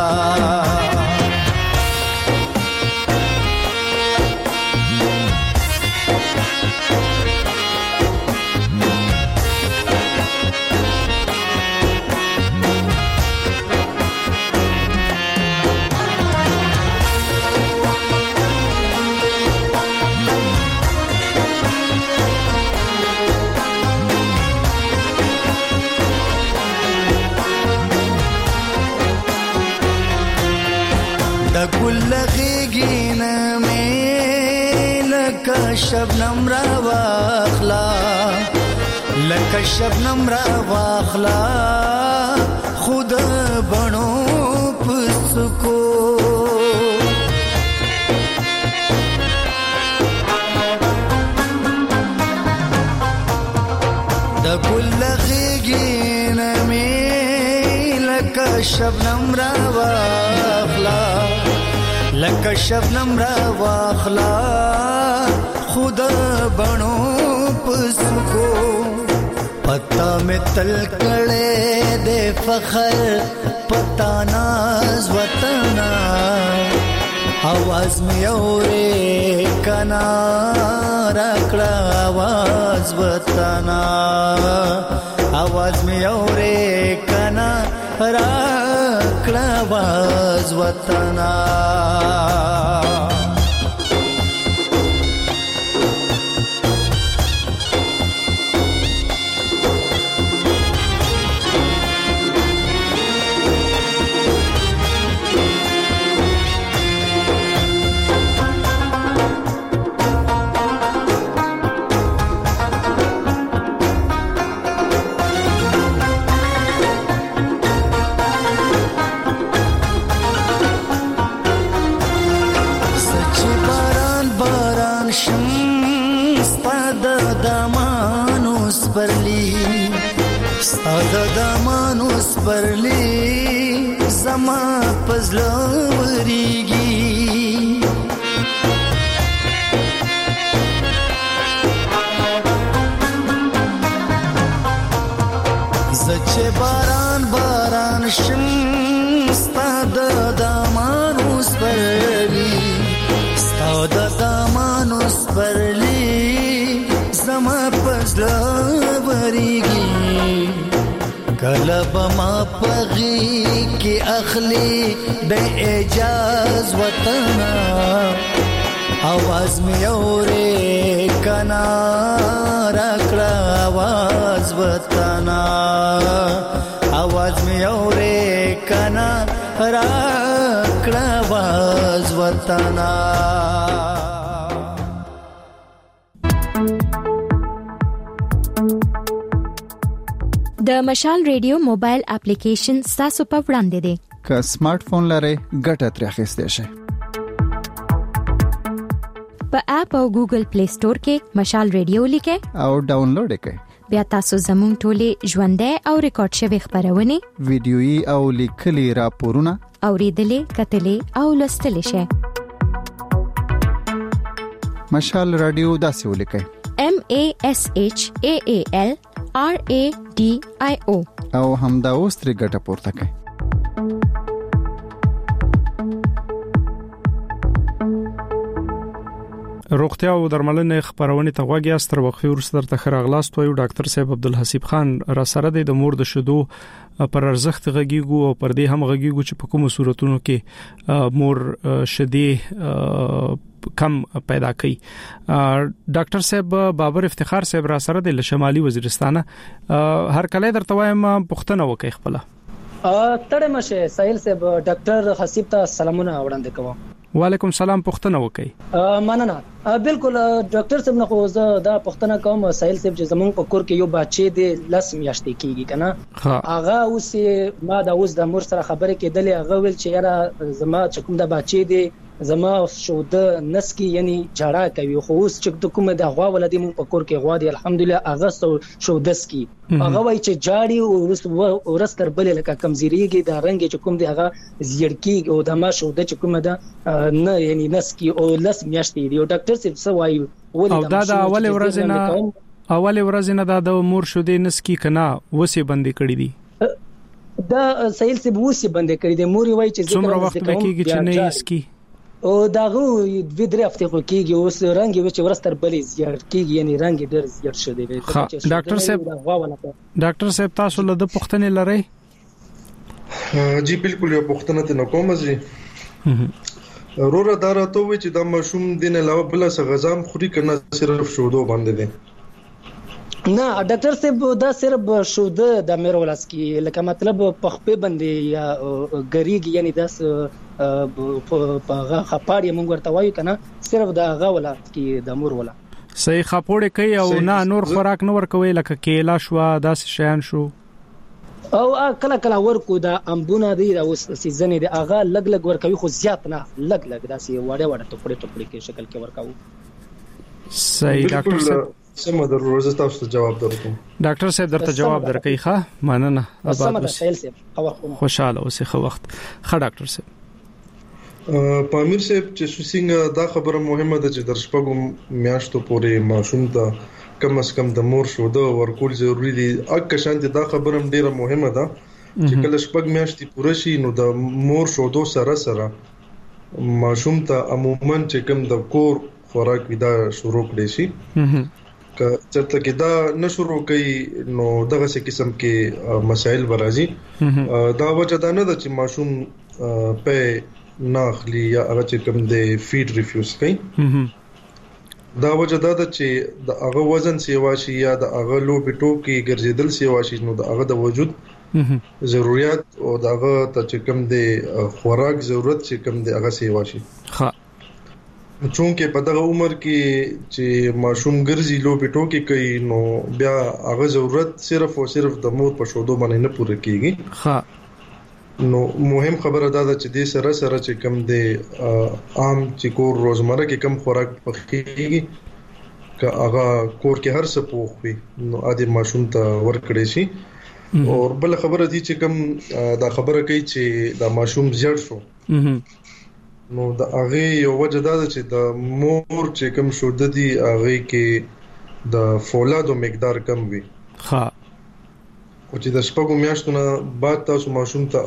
شبنم را واخلا لکه شبنم را واخلا خود بنو پسکو د ګل غیګین می لکه شبنم را واخلا لکه شبنم را واخلا खुदा बनो पुसको पता में तलकड़े दे फखर पता नाज वतना आवाज में औरे कना रखड़ा आवाज वतना आवाज में औरे कना रखड़ा आवाज वतना. ساده دمانوس پرلی زما پزلا وریږي زچه باران باران شم ساده دمانوس پرلی ساده دمانوس پرلی زما پزلا وریږي کلب ما پغی کی اخلی بے اجاز وطنا आवाज में औरे कना रखड़ा आवाज वतना आवाज में औरे कना रखड़ा आवाज वतना. د مشال ریډیو موبایل اپلیکیشن تاسو په وړاندې دی. که سمارټ فون لرئ ګټه ترې اخیستئ شئ. په اپ او ګوګل پلی سٹور کې مشال ریډیو لیکئ او ډاونلوډ یې کړئ. بیا تاسو زموږ ټولې ژوندۍ او ریکارډ شوی خبرونه ویډیويي او لیکلي راپورونه اوریدلې کتلې او لوستلې شئ. مشال رادیو داسې ولیکئ M A S H A A L R A D I O او همدا اوس ترې ګټه پورته کړئ. روغتیا او درملنې خبرونه ته غوږی است. تر وقفې وروسته درته خراغلاست وایو ډاکټر صاحب عبدالحسیب خان را سره د مور د شیدو پر ارزښت غږیږو او پر دې هم غږیږو چې په کومو صورتونو کې مور شیدې کم پیدا کوي. ډاکټر صاحب بابر افتخار صاحب را سره د شمالي وزیرستان هر کله درته وایم پښتنه وکي خپل تړه مشه سایل صاحب ډاکټر حسیب ته سلامونه وړاندې کوم. وعلیکم سلام پښتنه وکي. مننه بالکل ډاکټر صاحب نه خو زه دا پښتنه کوم سایل صاحب چې زمونږ په کور کې یو بچی دی لس میاشتې کېږي کنه هغه اوس ما دا اوس د مور سره خبرې کېدلې هغه ویل چې یاره زما چې کوم دا بچی دی زما شود نسکی یعنی جړه کوي خو اوس چې د کومه د غوا ولدي مون په کور کې غوا دی الحمدلله هغه شودسکی هغه وای چې جاړي او ورس تر بل لکه کمزيريږي د رنګ چې کوم دی هغه زیړکی او د ما شود چې کومه ده نه یعنی نسکی او لس میاشتې دی او ډاکټر صاحب سوای ولې او دا د اول ورځ نه اول ورځ نه د مور شودې نسکی کنا وسی بندي کړی دي دا سهیل سی وسی بندي کړی دي مور وای چې څومره وخت کېږي چې نه اسکی او داغه دوی درې هفته خو کېږي اوس رنګ یې چې ورستر بلې زیات کېږي یعنی رنګ ډېر زیات شوی دی. ډاکټر صاحب ډاکټر صاحب تاسو له د پښتنې لري؟ جی بالکل یو پښتنه ته نو کوم زی رورا دارته وي چې د مشوم دین علاوه بل څه غزام خوري کنه صرف شودو باندې دي. نه ډاکټر صاحب دا صرف شوده د میرولاس کې لکه مطلب پخپه باندې یا غریګ یعنی داس په خپاړې مونږ ورته وایو کنه صرف دا غولا کې د مور ولا صحیح خپوړې کوي او نه نور خوراک نور کوي لکه کېلا شو داس شیان شو او کله کله ورکو دا امبونه دی دا اوس سیزن دی اغه لګ لګ ورکوي خو زیات نه لګ لګ داسې وړه وړه ټوکړې ټوکړې کې شکل کې ورکاو. صحیح ډاکټر صاحب سم در روزه تاسو ته جواب درکوم. ډاکټر صاحب درته جواب درکې ښه مننه آباد خوشاله اوسې خو وخت ښه ډاکټر صاحب. پامیر صاحب چې څنګه دا خبره مهمه ده چې در شپږم میاشتو پورې ماشوم ته کم از کم د مور شو د ورکول ضروری دي. اګه شانتي دا خبره ډیره مهمه ده چې کله شپږ میاشتې پوره شي نو د مور شو دو سره سره ماشوم ته عموما چې کم د کور خوراک ودا شروع کړي شي که چرته کې دا نشورو کوي نو دغه څه قسم کې مسائل ورازي. دا وجه دا نه ده چې ماشوم په ناخلی یا هغه چې کوم د فیډ ریفیوز کوي دا وجه دا ده چې د هغه وزن سیوا شي یا د هغه لوبي ټوکی ګرځیدل سیوا شي نو د هغه د وجود ضرورت او د هغه ته چې کوم د خوراک ضرورت چې کوم د هغه سیوا شي. ها چونکه په دغه عمر کې چې ماشوم ګرځي لوبي ټوکی کوي نو بیا هغه ضرورت صرف او صرف د مور په شودو باندې نه پوره کیږي. ها نو مهم خبره دا ده چې د سره سره چې کم د عام چې کور روزمره کې کم خوراک پخېږي که هغه کور کې هر څه پوښ وي نو عادي ماشوم ته ورکړي شي. او بل خبره دي چې کم دا خبره کوي چې دا ماشوم زیړ شو نو دا هغه یو وجه دا ده چې د مور چې کم شو د دي هغه کې د فولادو مقدار کم وي. ها او چې د شپږو میاشتو نه بعد تاسو ماشوم ته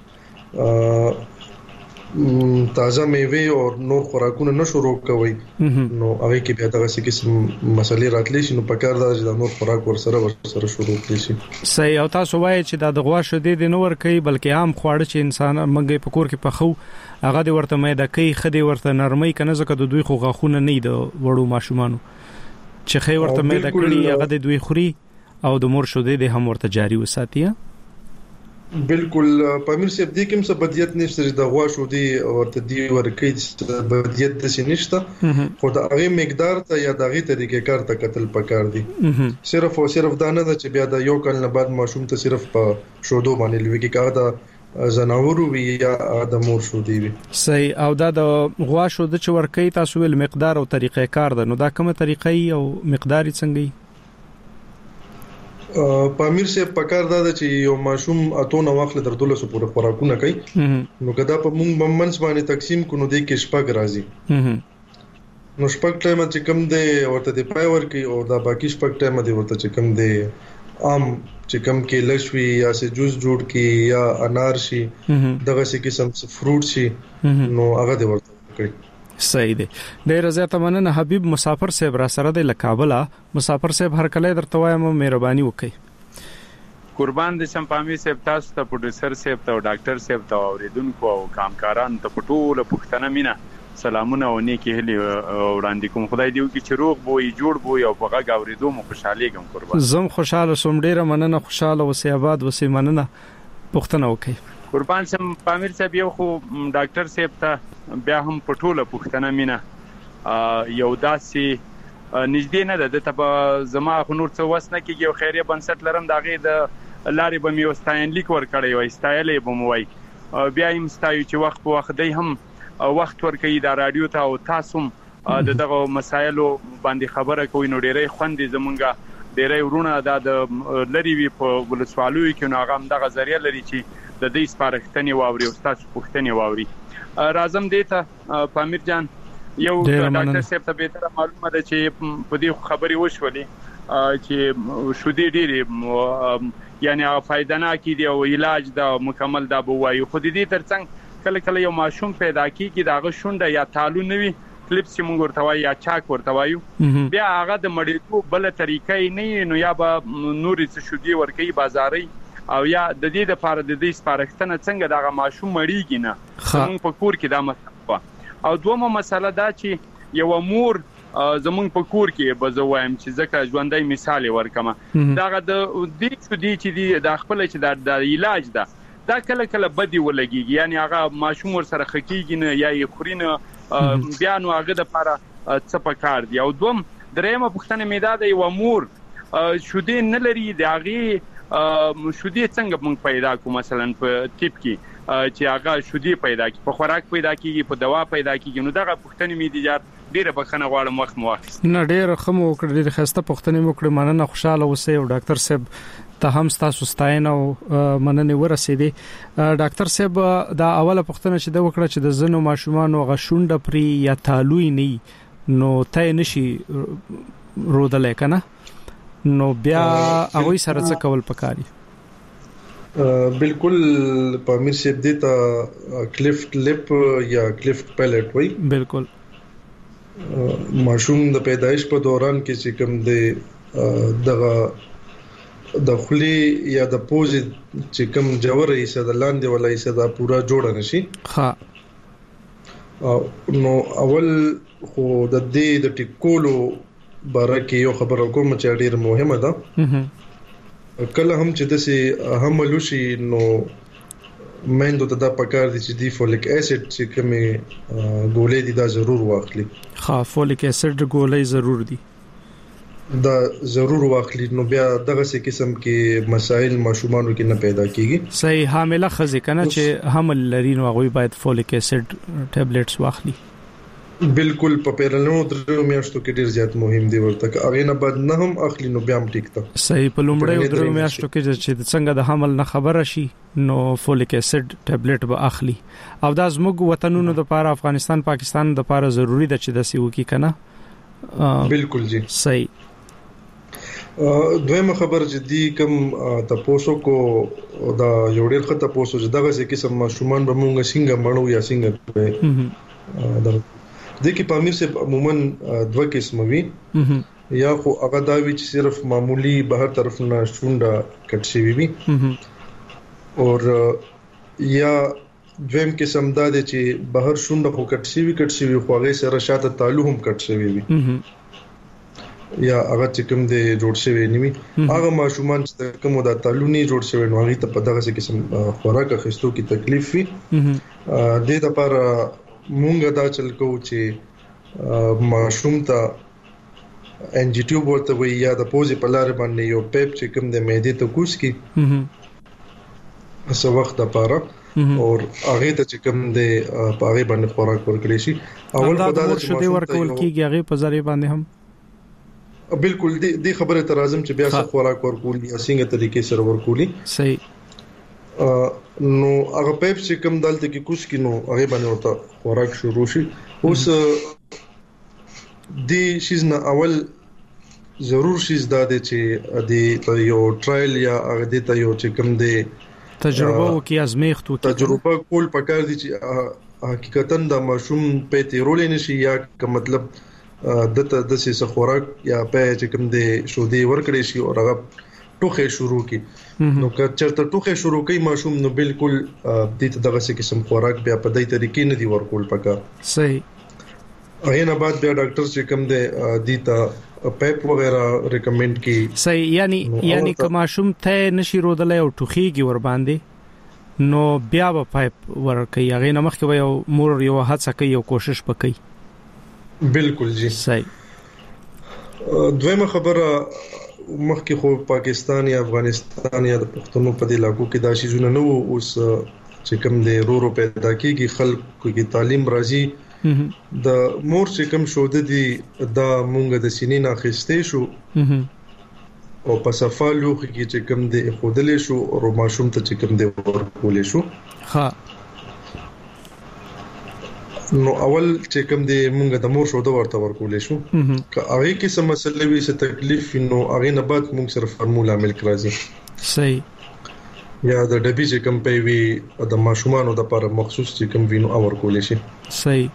تازه میوه او نور خوراکونه نشورو کوي نو هغه کې بیا دغه څه قسم مسلې راتلی شي نو په کار دا چې د نور خوراک ورسره ورسره شروع کړي شي. صحیح او تاسو وایي چې د غوا شودې د نور کوي بلکې عام خواړه چې انسان منګي په کور کې پخو هغه د ورته مېده کوي خدي ورته نرمي کنه ځکه د دوی خو غاخونه نه د وړو ماشومانو چې خې ورته مېده کړي هغه د دوی خوري او د مور شودې د هم ورته جاری وساتي. بالکل پامیر صاحب دې کوم څه بدیت نشته چې د غوا شودې ورته دی ورکې بدیت د نشته خو د هغه مقدار ته یا د هغه طریقې کار ته قتل پکار دي. صرف او صرف دا نه چې بیا د یو کال نه بعد ماشوم ته صرف په شودو باندې لوي کې کار دا زناورو وی یا د مور شودې وي. صحیح او دا د غوا شوده چې ورکې تاسو ول مقدار او طریقې کار ده نو دا کومه طریقې او مقدار څنګه پامیر سے پکار دا چې یو ماشوم اتونه وخت دردله سو پوره خوراکونه کوي نو کدا په مونږ بمنس باندې تقسیم کو نو د کې شپږ راځي نو شپږ ټایم چې کم دی ورته دی پای ورکی او دا باقی شپږ ټایم دی ورته چې کم دی عام چې کم کې لشوي یا سه جوس جوړ کی یا انار شي دغه سه قسم فروټ شي نو هغه دی ورته کوي. صحیح دی. ډیر زیاته مننه حبیب مسافر صاحب را سره د لکابلا. مسافر صاحب هر کله درته وایم مهرباني وکړئ. قربان د شمپامي صاحب تاسو ته پروډوسر صاحب ته او ډاکټر صاحب ته اوریدونکو او کامکاران ته پټول پښتنه مینا سلامونه او نیکی هلي وړاندې کوم. خدای دې وکړي چې روغ بوې جوړ بوې او په غږ اوریدو مو خوشاله ګم. قربان زم خوشاله سوم. ډیره مننه. خوشاله اوسې آباد اوسې. مننه. پښتنه وکړئ. قربان شم پامیر صاحب یو خو ډاکټر صاحب ته بیا هم پټول پښتنه مینا یو داسي نږدې نه ده ته زما خو نور څه وس نه کیږي او خیریه بنسټ لرم داغه د لارې به مې واستاین لیک ور کړی وای استایلې به مو وای بیا هم ستایو چې وخت په وخت دی هم وخت ورکړي د رادیو ته او تاسو دغه مسایلو باندې خبره کوي نو ډېرې خوندې زمونږه ډېرې ورونه د لری وی په ولسوالو کې نو هغه دغه ذریعہ لري چې د دې سپارښتنې واوري او تاسو پوښتنې واوري. راځم دې ته پامیر جان یو ډاکټر صاحب ته به تر معلومه ده چې په دې خبري وشولې چې شو دې ډېری یعنی فائدہ نه کیدی او علاج دا مکمل دا بوایو. خو دې ترڅنګ کله کله یو ماشوم پیدا کیږي داغه شونډه یا تالو نوي کلیپس چې مونږ ورته وایو یا چاک ورته وایو بیا هغه د مړیتو بل طریقې نه نو یا به نوري څه شو دی ورکی بازاري او یا د دې د لپاره د دې سپارښتنه څنګه دغه ماشوم مړیږي نه زموږ په کور کې دا مسله او دومره مسله دا چې یو مور زمونږ په کور کې به زه وایم چې ځکه ژوندۍ مثال ورکم دغه د دې څه دی چې د خپل چې د علاج ده دا کله کله بدی ولګيږي یعنی هغه ماشوم ور سره خکېږي نه یا یې خورینه بیا نو هغه د لپاره څه پکار دی. او دوم درېمه پوښتنه مې دا د یو مور شودې نه لري د هغه شودې څنګه موږ پیدا کوو مثلا په ټیپ کې چې هغه شودې پیدا کی په خوراک پیدا کیږي په دوا پیدا کیږي نو دغه پوښتنه مې دي جار ډیره بخنه غواړم وخت مو واخیست. نه ډیره خمو کړې ډیره خسته پوښتنه مو کړې. مننه. خوشاله اوسئ او ډاکټر صاحب ته هم تاسو ستاینه او مننه ورسېدي. ډاکټر صاحب دا اوله پوښتنه چې دا وکړه چې د زنو ماشومان او غشونډه پری یا تالوي نه نو ته نشي رودلې کنه نو بیا هغه سره څه کول پکاري؟ بالکل پامیر صاحب دې ته کلیفټ لپ یا کلیفټ پیلټ وای. بالکل ماشوم د پیدایش په دوران کې چې کوم دی دغه د خلی یا د پوزې چې کوم جوړه یې ساده لاندې ولای ساده پورا جوړ نشي. ها نو اول خو د دې د ټیکولو بارکه یو خبره کوم چې ډیر مهمه ده. کله هم چې دسي حمل وشي نو مېندو ته دا پکار دي چې دی فولیک اسید چې کومه ګولې دي دا ضرور واخلي. ها فولیک اسید ګولې ضرور دي دا ضرور واخلي نو بیا دغه څه قسم کې مسائل ماشومانو کې نه پیدا کیږي. صحیح. حامله خزې کنه چې حمل لري نو هغه باید فولیک اسید ټابلیټس واخلي. بالکل په پیرلونو درو میاشتو کې ډیر زیات مهم دی ورته اغه نه بد نه هم اخلي نو بیا هم ټیک ته. صحیح. په لومړی درو میاشتو کې چې څنګه د حمل نه خبره شي نو فولیک اسید ټابلیټ به اخلي او دا زموږ وطنونو د لپاره افغانستان پاکستان د لپاره ضروری ده چې د سیو کې کنه. بالکل جی صحیح. دویمه خبر چې دی کوم تاسو کو دا یو ډیر خطه پوسو چې دغه څه قسم ماشومان به مونږ څنګه مړو یا څنګه دا د کی پامیر سے عموما دوه قسم وي یا خو هغه دا وی چې صرف معمولی بهر طرف نه شونډه کټ شي وي او یا دویم قسم دا دی چې بهر شونډه خو کټ شي وي کټ شي وي خو هغه سره شاته تالو هم کټ شي وي یا هغه چې کوم دی جوړ شوی نیمه هغه ماشومان چې کوم د تالو نه جوړ شوی نو هغه ته په دغه قسم خوراک اخیستو کې تکلیف وي. د دې لپاره مونږ دا چل کوو چې ماشوم ته ان جی ټیوب ورته وي یا د پوزې په لار باندې یو پیپ چې کوم د معدې ته کوس کی څه وخت لپاره او هغه ته چې کوم د په هغه باندې خوراک ورکړي شي. اول په دا چې ماشوم ورکول کیږي هغه په ذریعہ باندې هم بالکل دی خبره تر اعظم چې بیا څه خوراک ورکول یا څنګه طریقې سره ورکولي. صحیح. نو هغه پیپ چې کوم دالته کې کوس کینو هغه باندې ورته خوراک شروع شي. اوس د شیز نه اول ضرور شیز دا دی چې د یو ټرایل یا هغه د ته یو چې کوم دی تجربه وکي ازمیخت وکي تجربه کول پکار دي چې حقیقتا د ماشوم په تیرول نشي یا که مطلب دته د سې خوراک یا په چې کوم دی شودي ورکړي شي او هغه ټوخه شروع کی نو که چرته ټوخه شروع کوي ماشوم نو بالکل د دې دغه څه قسم خوراک بیا په دای طریقې نه دی ورکول پکار صحیح اغه نه بعد بیا ډاکټر چې کوم دی دیتا پیپ وغیرہ ریکمند کی صحیح یعنی یعنی که ماشوم ته نشي رودلای او ټوخيږي ور باندې نو بیا به پیپ ورکي اغه نه مخکې یو مور یو هڅه کوي او کوشش وکړي بالکل جی صحیح دویمه خبره مخکې خو پاکستان یا افغانستان یا د پښتنو په علاقو کې دا شیزونه نه وو اوس چې کوم د رورو پیدا کیږي خلکو کې تعلیم راځي د مور چې کوم شو د دې د مونږ د سینې نه خسته شو او په صفالو کې چې کوم د خودلې شو او ماشوم ته چې کوم د ورکولې شو ها نو اول چې کوم دی مونږ د مور شو د ورته ورکولې شو که هغه کې سم مسلې وي څه تکلیف نو هغه نه بعد مونږ سره فارمولا عمل کړی صحیح یا د ډبي چې کوم په وی د ماشومانو د لپاره مخصوص چې کوم وینو اور کولې شي صحیح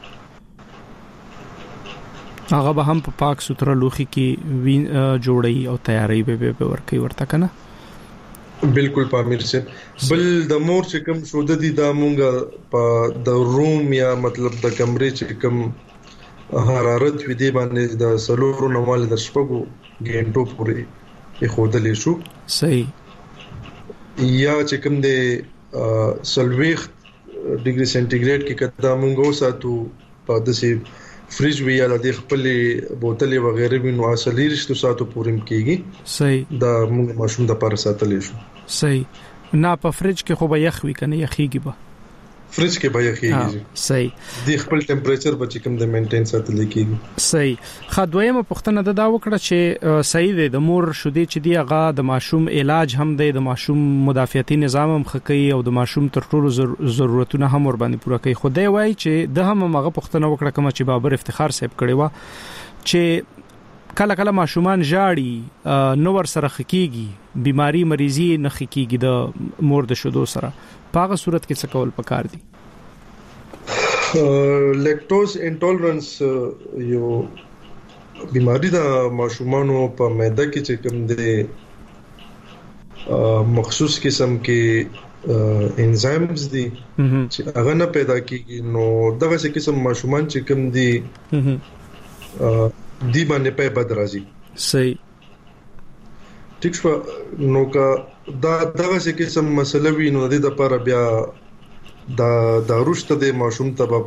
هغه به هم په پاک ستر لوخي کې وین جوړي او تیاری به به ورکي ورته کنه بالکل پامیر سے بل د مور چې کوم شو د دې د مونږه په د روم یا مطلب د کمرې چې کوم حرارت وي دی باندې د سلورو نومال د شپږو غنټو پورې خودلې شو صحیح یا چې کوم د سلويخ ډیګري سنټیګریډ کې کدا مونږ وساتو په دسي فریج وی یا د خپل بوتلې وغیرہ وینو اصلي رښتو ساتو پورم کیږي صحیح دا موږ ماشوم د پاره ساتلې شو صحیح نه په فریج کې خو به یخ وی کنه یخیږي به فریج کې به یخیږي صحیح د خپل ټمپریچر به کوم د مینټین ساتل کیږي صحیح خدویمه پښتنه د دا وکړه چې صحیح دی د مور شودي چې دی هغه د ماشوم علاج هم دی د ماشوم مدافعتي نظام هم خکې او د ماشوم تر ټولو ضرورتونه هم ور باندې پوره کوي خدای وای چې د هم هغه پښتنه وکړه کوم چې بابر افتخار صاحب کړي وا چې کله کله ماشومان جاړي نو ور سره خکېږي بیماری مریضي نه خکېږي د مور د شودو سره په هغه صورت کې څه کول پکار دي لیکټوز انټولرنس یو بیماری د ماشومانو په معده کې چې کوم دی مخصوص قسم کې انزایمز دي چې هغه نه پیدا کیږي نو دغه څه قسم ماشومان چې کوم دي دی باندې په بد راځي صحیح ټیک شو نو کا دا دغه څه قسم مسله وی نو د لپاره بیا دا د روشته د ماشوم ته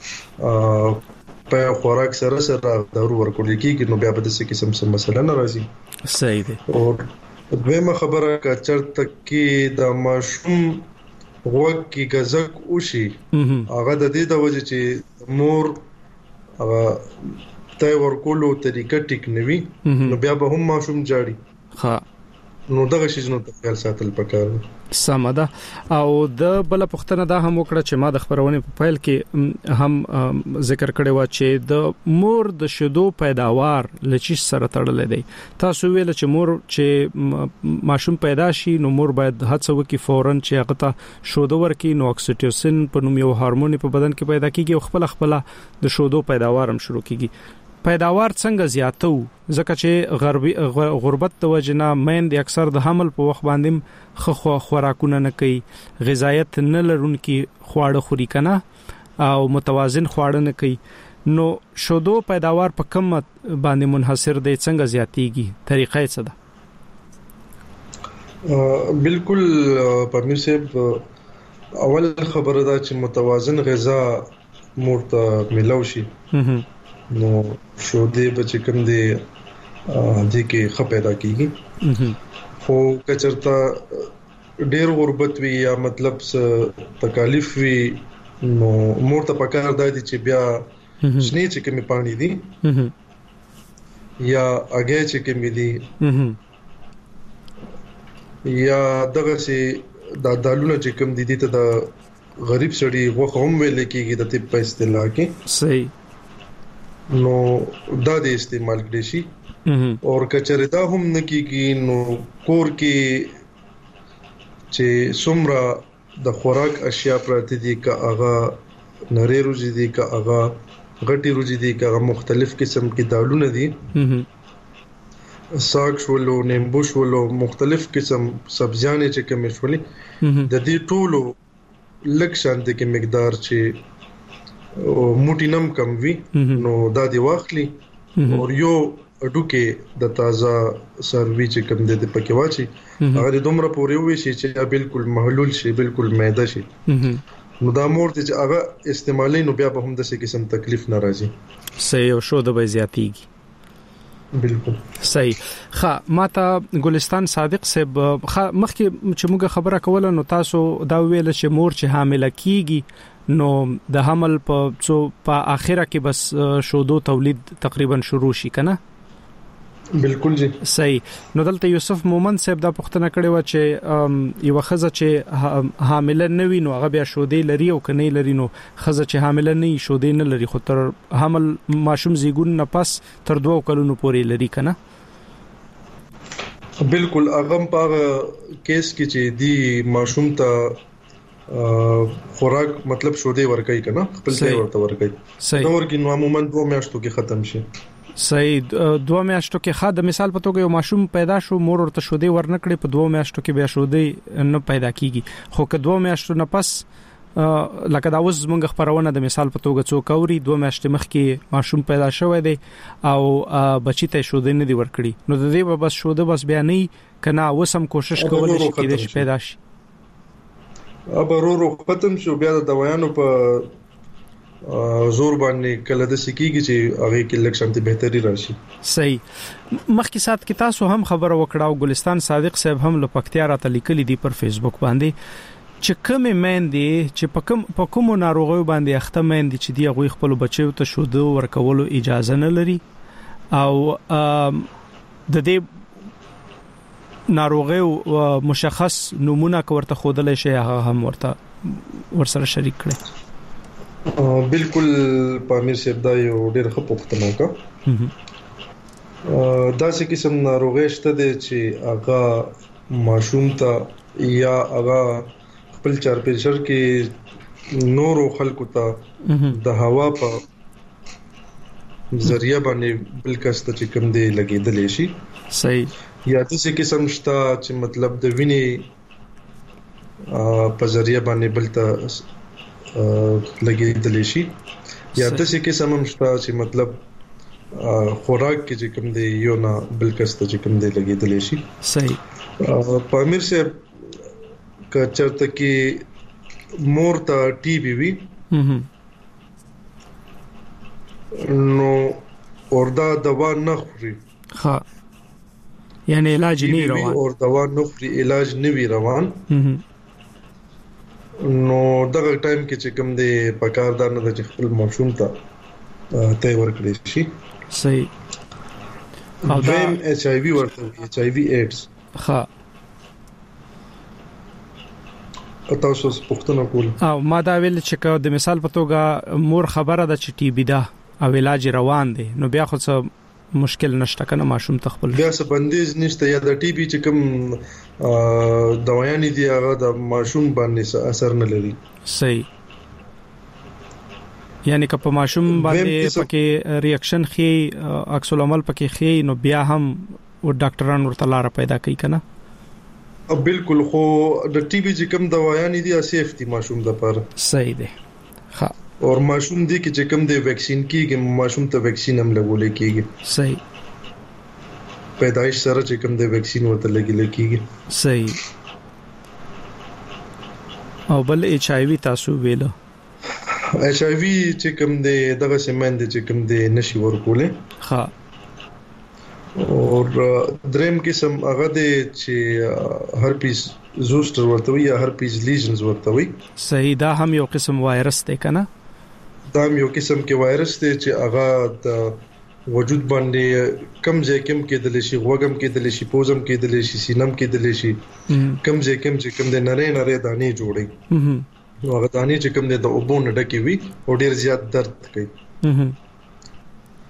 په خوراک سره سره دارو ورکول کیږي نو بیا به د څه قسم څه مسله نه راځي صحیح دی او دویمه خبره کا چرته کې د ماشوم وګ کی غزک وشي هغه د دې د وجه چې مور هغه ته ورکولو طریقه ټیک نوي نو بیا به هم ماشوم جاړي ها نو دغه شی زنه په خیال ساتل پکار سمده او د بل پښتنه دا هم وکړه چې ما د خبرونه په فایل کې هم ذکر کړی و چې د مور د شیدو پیداوار لچی سره تړلې دی تاسو ویل چې مور چې ماشوم پیدا شي نو مور باید هڅه وکړي فورن چې هغه ته شودو ورکړي نو اکسیټوسین په نوم یو هورمون په بدن کې پیدا کیږي او خپل خپل د شودو پیداوار هم شروع کیږي پیداوار څنګه زیاتو ځکه چې غربي غربت د وجنه مین د اکثر د حمل په وخت باندې خو خوراکونه نه کوي غذایت نه لرونکي خواړه خوري کنه او متوازن خواړه نه کوي نو شودو پیداوار په کم باندې منحصر دی څنګه زیاتیږي طریقې څه ده بالکل پرمیر صاحب اول خبره ده چې متوازن غذا مرته ملو شي نو شودې بچ کوم دی د کې خ پیدا کیږي خو کچرتا ډېر غربت وی یا مطلب څه تکالیف وی نو مور ته پکار دی چې بیا شنه چې کومه پانی دی یا اگې چې کومه دی یا دغه سي د دالونه چې کوم دي ته د غریب سړي غوښه هم ویل کېږي د طب په اصطلاح کې صحیح نو دا د استعمال کړی شي او کچره دا هم نکیږي نو کور کې چې څومره د خوراک اشیاء پراته دي کا هغه نری روزي دي کا هغه غټي روزي دي کا هغه مختلف قسم کې دالونه دي ساګ شولو نیمبو شولو مختلف قسم سبزیانې چې کوم شولې د دې ټولو لږ شانته کې مقدار چې موټی نم کم وي نو دا دی واخلي او یو اډوکه د تازه سروي چې کوم د پکې واچي هغه دومره پورې وي چې بالکل محلول شي بالکل معده شي نو دا مور چې هغه استعمالي نو بیا به هم د څه قسم تکلیف ناراضي صحیح او شو د به زیاتیږي بالکل صحیح ښه ماته ګلستان صادق صاحب مخکې چې موږ خبره کوله نو تاسو دا ویل چې مور چې حامله کیږي نو د حمل په څو په اخره کې بس شودو تولید تقریبا شروع شي کنه بالکل جی صحیح نو دلته یوسف مومن صاحب دا پوښتنه کړې و چې یو خزه چې حامله نه وي نو هغه بیا شودې لري او کني لري نو خزه چې حامله نه وي شودې نه لري خو تر حمل ماشوم زیګون نه پس تر دوه کلونو پورې لري کنه بالکل هغه په کیس کې چې دی ماشوم ته خوراک مطلب شودې ورکړي کنه خپل ځای ورته ورکړي نو ورګي نو عموما دوه میاشتو کې ختم شي صحیح دوه میاشتو کې خاصه مثال په توګه یو ماشوم پیدا شو مور ورته شودې ورنکړي په دوه میاشتو کې بیا شودې نه پیدا کیږي خو که دوه میاشتو نه پس لکه دا اوس موږ خبرونه د مثال په توګه څوک اوري دوه میاشتې مخکې ماشوم پیدا شوی دی او بچی ته شودې نه دی ورکړي نو د دې بس شودې بس بیا نه کنه اوسم کوشش کول شي چې پیدا شي اب ورو ختم شو بیا د دوايانو په زور باندې کله د سکیږي چې هغه کې لکشنته بهتري راشي صحیح مخکې سات کې تاسو هم خبر وکړاو ګلستان صادق صاحب هم له پکتیا راته لیکلي دي پر فیسبوک باندې چې کومې مېندې چې په کوم په کوم ناروغیو باندې اخته مېندې چې دی هغه خپل بچو ته شودو ورکولو اجازه نه لري او د دې ناروغیو مشخص نمونه ورته خودلې شي هغه هم ورته ورسره شریک کړي بالکل پامیر صاحب دا یو ډېر ښه پوښتنه وکړه دا څه قسم ناروغي شته چې هغه ماشوم ته یا هغه خپل چارپیچر کې نورو خلکو ته د هوا په ذریعہ باندې بلکسته چې کوم دی لګیدل شي صحیح یا د څه قسم شته چې مطلب د ویني په ذریعہ باندې بلته لګیدل شي یا د څه قسم شته چې مطلب خوراک کې چې کوم دی یو نه بلکسته چې کوم دی لګیدل شي صحیح پامیر صاحب کا چرته کې مور ته ټي بي وي نو وردا دوا نه خوري ها یعنی علاج نه روان او دوا نه خوري علاج نه وی روان نو دغه ټایم کې چې کوم دی پکاردار نه د خپل ماشوم ته ته ورکړي شي صحیح او دا ایچ آی وی ورته ایچ آی وی ایډز ها تاسو پوښتنه کول او ما دا ویل چې د مثال په توګه مور خبره ده چې ټي بي ده او علاج روان دي نو بیا خو څه مشکل نشته کنه ماشوم تخپل بیا څه بندیز نشته یا د ټي بي چې کوم دوايانې دي هغه د ماشوم باندې اثر نه لري صحیح یعنی که په ماشوم باندې پکې ریاکشن خي عکس العمل پکې خي نو بیا هم او ډاکټران ورته لار پیدا کوي کنه بالکل خو د ټي بي چې کوم دوايانې دي سیف دي ماشوم د پر صحیح ده ها اور ماشوم دی چې کوم دی ویکسین کیږي ماشوم ته ویکسین هم لګول کیږي صحیح پیدایش سره چې کوم دی ویکسین ورته لګول کیږي صحیح او بل ایچ آی وی تاسو ویلو ایچ آی وی چې کوم دی دغه سیمند چې کوم دی نشي ورکوله ها اور دریم قسم هغه دی چې هرپیس زوستر ورته وي یا هرپیس لیژنز ورته وي صحیح دا هم یو قسم وایرس دی کنه دا هم یو قسم کې وایرس دی چې هغه د وجود باندې کم ځای کم کېدل شي غوګم کېدل شي پوزم کېدل شي سینم کېدل شي کم ځای کم چې کم د نری نری دانې جوړي نو هغه دانې چې کم د اوبو نه ډکې وي او ډیر زیات درد کوي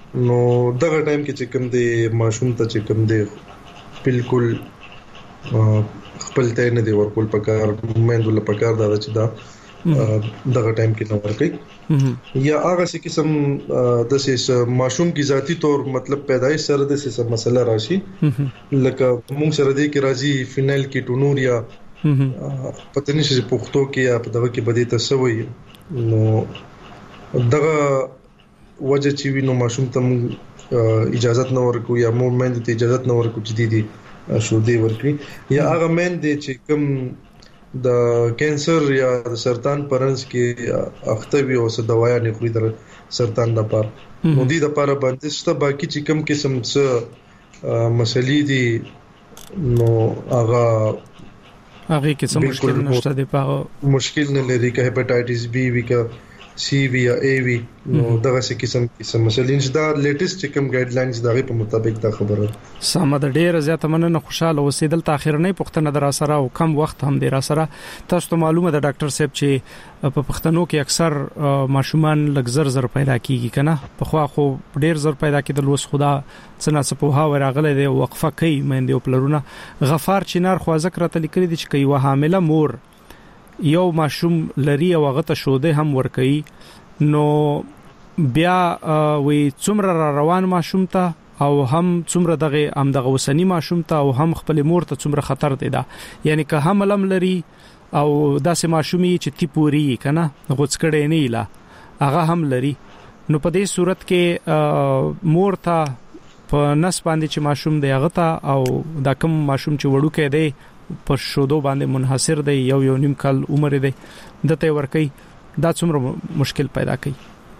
نو دغه ټایم کې چې کوم دی ماشوم ته چې کوم دی بالکل خپل ته نه دی ورکول پکار مېندول پکار دا چې دا دغه ټایم کې نو ورکي یا هغه څه قسم د سیس ماشوم کی ذاتی طور مطلب پیدایش سره د سیس مسله راشي لکه موږ سره دی کې راځي فینل کې ټونور یا پته نشي پښتو کې یا په دغه کې بده تسوي نو دغه وجه چې وینو ماشوم ته اجازه نه ورکو یا مور مېند ته اجازه نه ورکو چې دي شو دی ورکړي یا هغه مېند چې کوم د کینسر یا د سرطان پرنس کې اخته وي او څه دوايا نه خوري د سرطان لپاره نو دي د لپاره باندې ست باقي چې کوم قسم څه مسلې دي نو هغه هغه کې څه مشکل نشته دی په مشکل نه لري که هپاتایټس بي وی که سی وی یا ای وی نو دغه څه قسم قسم مسلې دا لیټیسټ کوم ګایډلاینز دغه په مطابق دا خبره سم د ډیر زیات مننه خوشاله اوسېدل تاخير نه پښتنه در سره او کم وخت هم در سره تاسو ته معلومه ده ډاکټر صاحب چې په پښتنو کې اکثر ماشومان لګزر زر پیدا کیږي کنه په خو خو ډیر زر پیدا کېدل وس خدا څنګه څه په هوا راغله دی وقفه کوي مېندې او پلرونه غفار چینار خو ذکر ته لیکلي دي چې کوي وهامله مور یو ماشوم لري او هغه ته شوده هم ور کوي نو بیا وی څومره روان ماشوم ته او هم څومره دغه ام دغه وسنی ماشوم ته او هم خپل مور ته څومره خطر دی دا یعنی که حملم لري او داسې ماشومي چې تی پوری کنه غوڅکړې نه ایلا هغه هم لري نو په دې صورت کې مور ته په نس باندې چې ماشوم دی هغه ته او دا کوم ماشوم چې وړو کې دی پر شودو باندې منحصر دی یو یو نیم کال عمر دی دته ورکی دا څومره مشکل پیدا کوي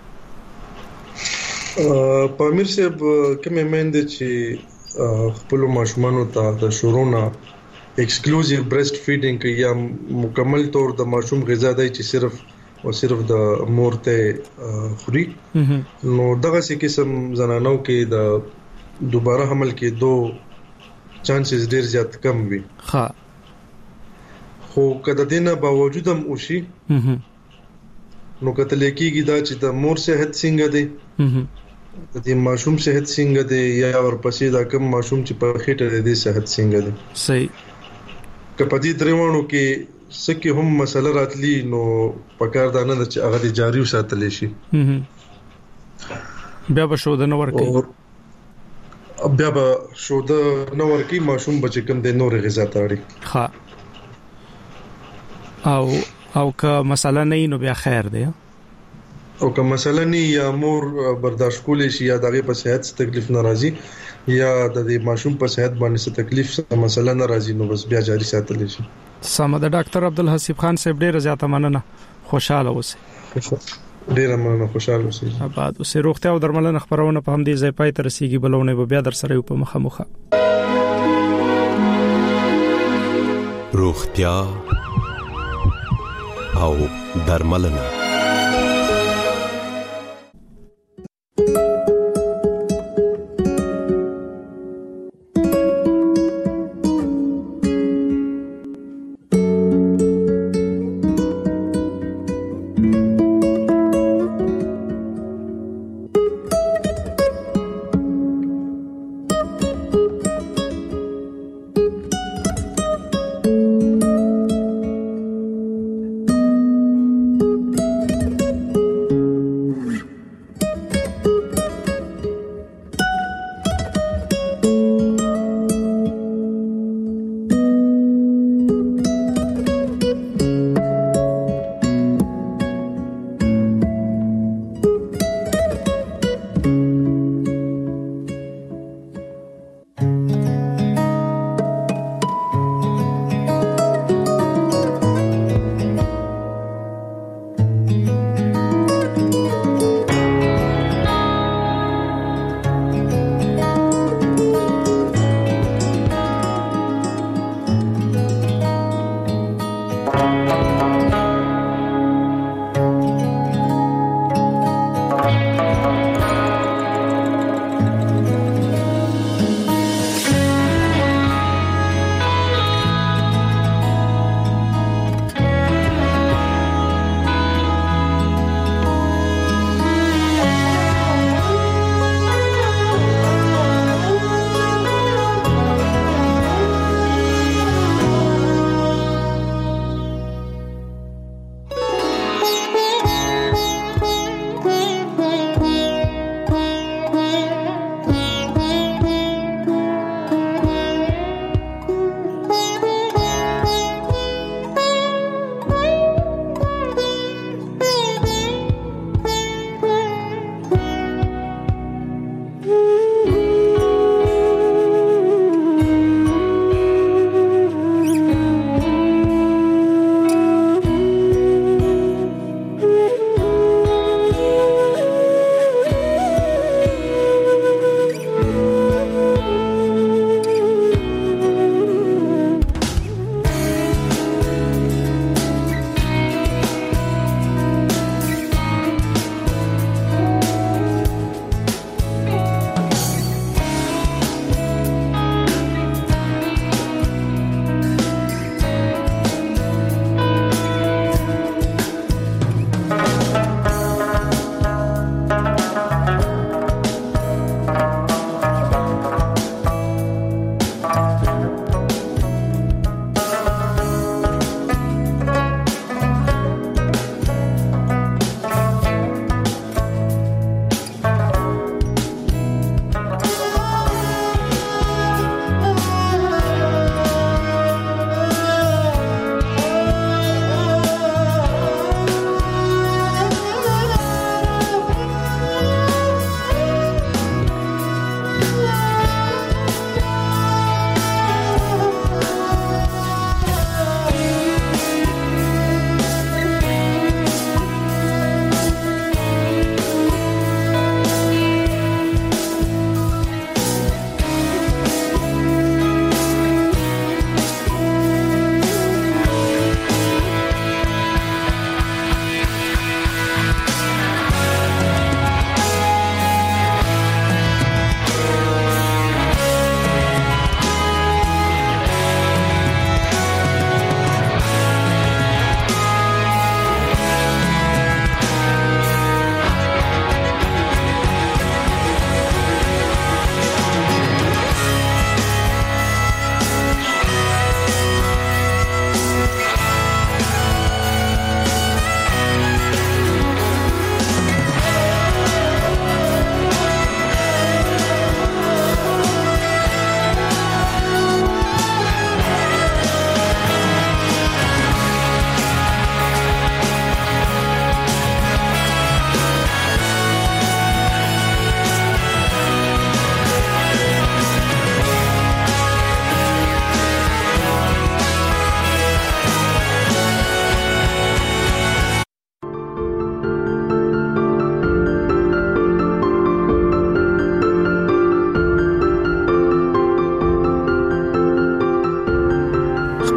پامیر صاحب کومه مند چې خپل ماشومانو ته د شورونا ایکسکلوزیو برېسټ فیډینګ کوي یا مکمل طور د ماشوم غذا دی چې صرف او صرف د مور ته خوري نو دغه څه قسم زنانو کې د دوباره حمل کې دو چانسز ډیر زیات کم وي ها خو کله دینه باوجود هم وشي نو کتل کېږي دا چې د مور صحت څنګه دی د دې ماشوم صحت څنګه دی یا ورپسې دا کم ماشوم چې په خېټه دی صحت څنګه دی صحیح کپدی دروانو کې سکه هم مسله راتلی نو پکار دا نه چې هغه جاری وساتل شي بیا به شو د نور کې بیا به شو د نور کې ماشوم بچ کم د نور غذا تاړي ها او او که مسله نه نو بیا خیر دی او که مسله نه یا مور برداشت کولې شي یا دغه په صحت تکلیف ناراضي یا د دې ماشوم په صحت باندې څه تکلیف څه مسله ناراضي نو بس بیا جاری ساتل شي سم د ډاکټر عبدالحسیب خان صاحب ډیر زیاته مننه خوشاله اوسئ ډیر مننه خوشاله اوسئ آباد اوسئ روغتیا او درملنه خبرونه په همدې ځای پای ته رسیدي بلونه به بیا در سره په مخه مخه روغتیا او درملنه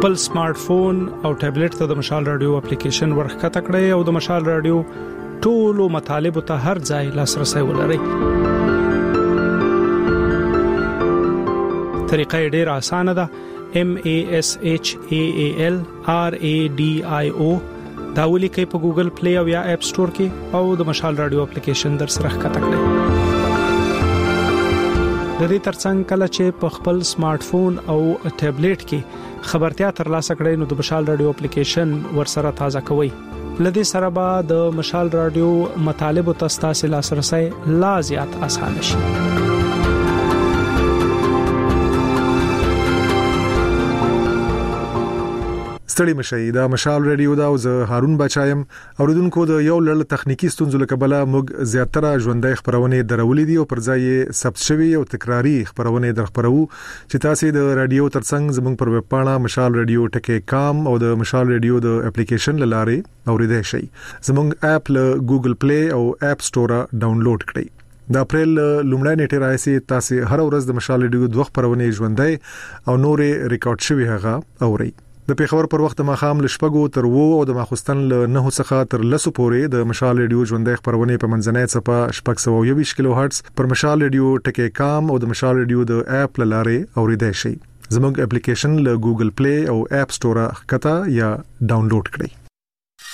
خپل سمارټ فون او ټابلیټ ته د مشال رادیو اپلیکیشن ورخکته کړئ او د مشال رادیو ټولو مطالبه ته هر ځای لاسرسي ولرئ. طریقه ډیره اسانه ده. M A S H A A L R A D I O دا ولیکئ په ګوګل پلی او یا اپ سٹور کې او د مشال رادیو اپلیکیشن در سره ښکته کړئ. د دې ترڅنګ کله چې په خپل سمارټ فون او ټابلیټ کې خبرتیا ترلاسه کړئ نو د مشال رادیو اپلیکیشن ورسره تازه کوئ. لدې سره به د مشال رادیو مطالب او تاسو لاسرسي لا زیات اسانه شي. ستړي مشي دا مشال رادیو دا او زه هارون بچایم اوریدونکو د یو لړ تخنیکی ستونزو لکبله موږ زیاتره ژوندۍ خبرونه درولې دي او پر ځای ثبت شوی او تکراری خبرونه درخبرو چې تاسو د رادیو ترڅنګ زموږ پر ویب پاڼه مشال رادیو ټکی کام او د مشال رادیو د اپلیکیشن لاره اوریدای شئ. زموږ اپ له ګوګل پلی او اپ سٹور ډاونلوډ کړئ. د اپریل لومړی نیټه راځي تاسو هر ورځ د مشال رادیو دوه خبرونه ژوندۍ او نورې ریکارډ شوی هغه اورئ. د پیښور پر وخت ماخام لشپګو تر وو او د ماخستن له نه څخه تر لسو پورې د مشال رادیو ژوندۍ خبرونه په منځنۍ صفه شپږ سوه یوویشت کیلو هرتز پر مشال رادیو ټکی کام او د مشال رادیو د اپ لاره اوریدای شئ. زموږ اپلیکیشن له ګوګل پلی او اپ سٹور ښکته یا ډاونلوډ کړئ.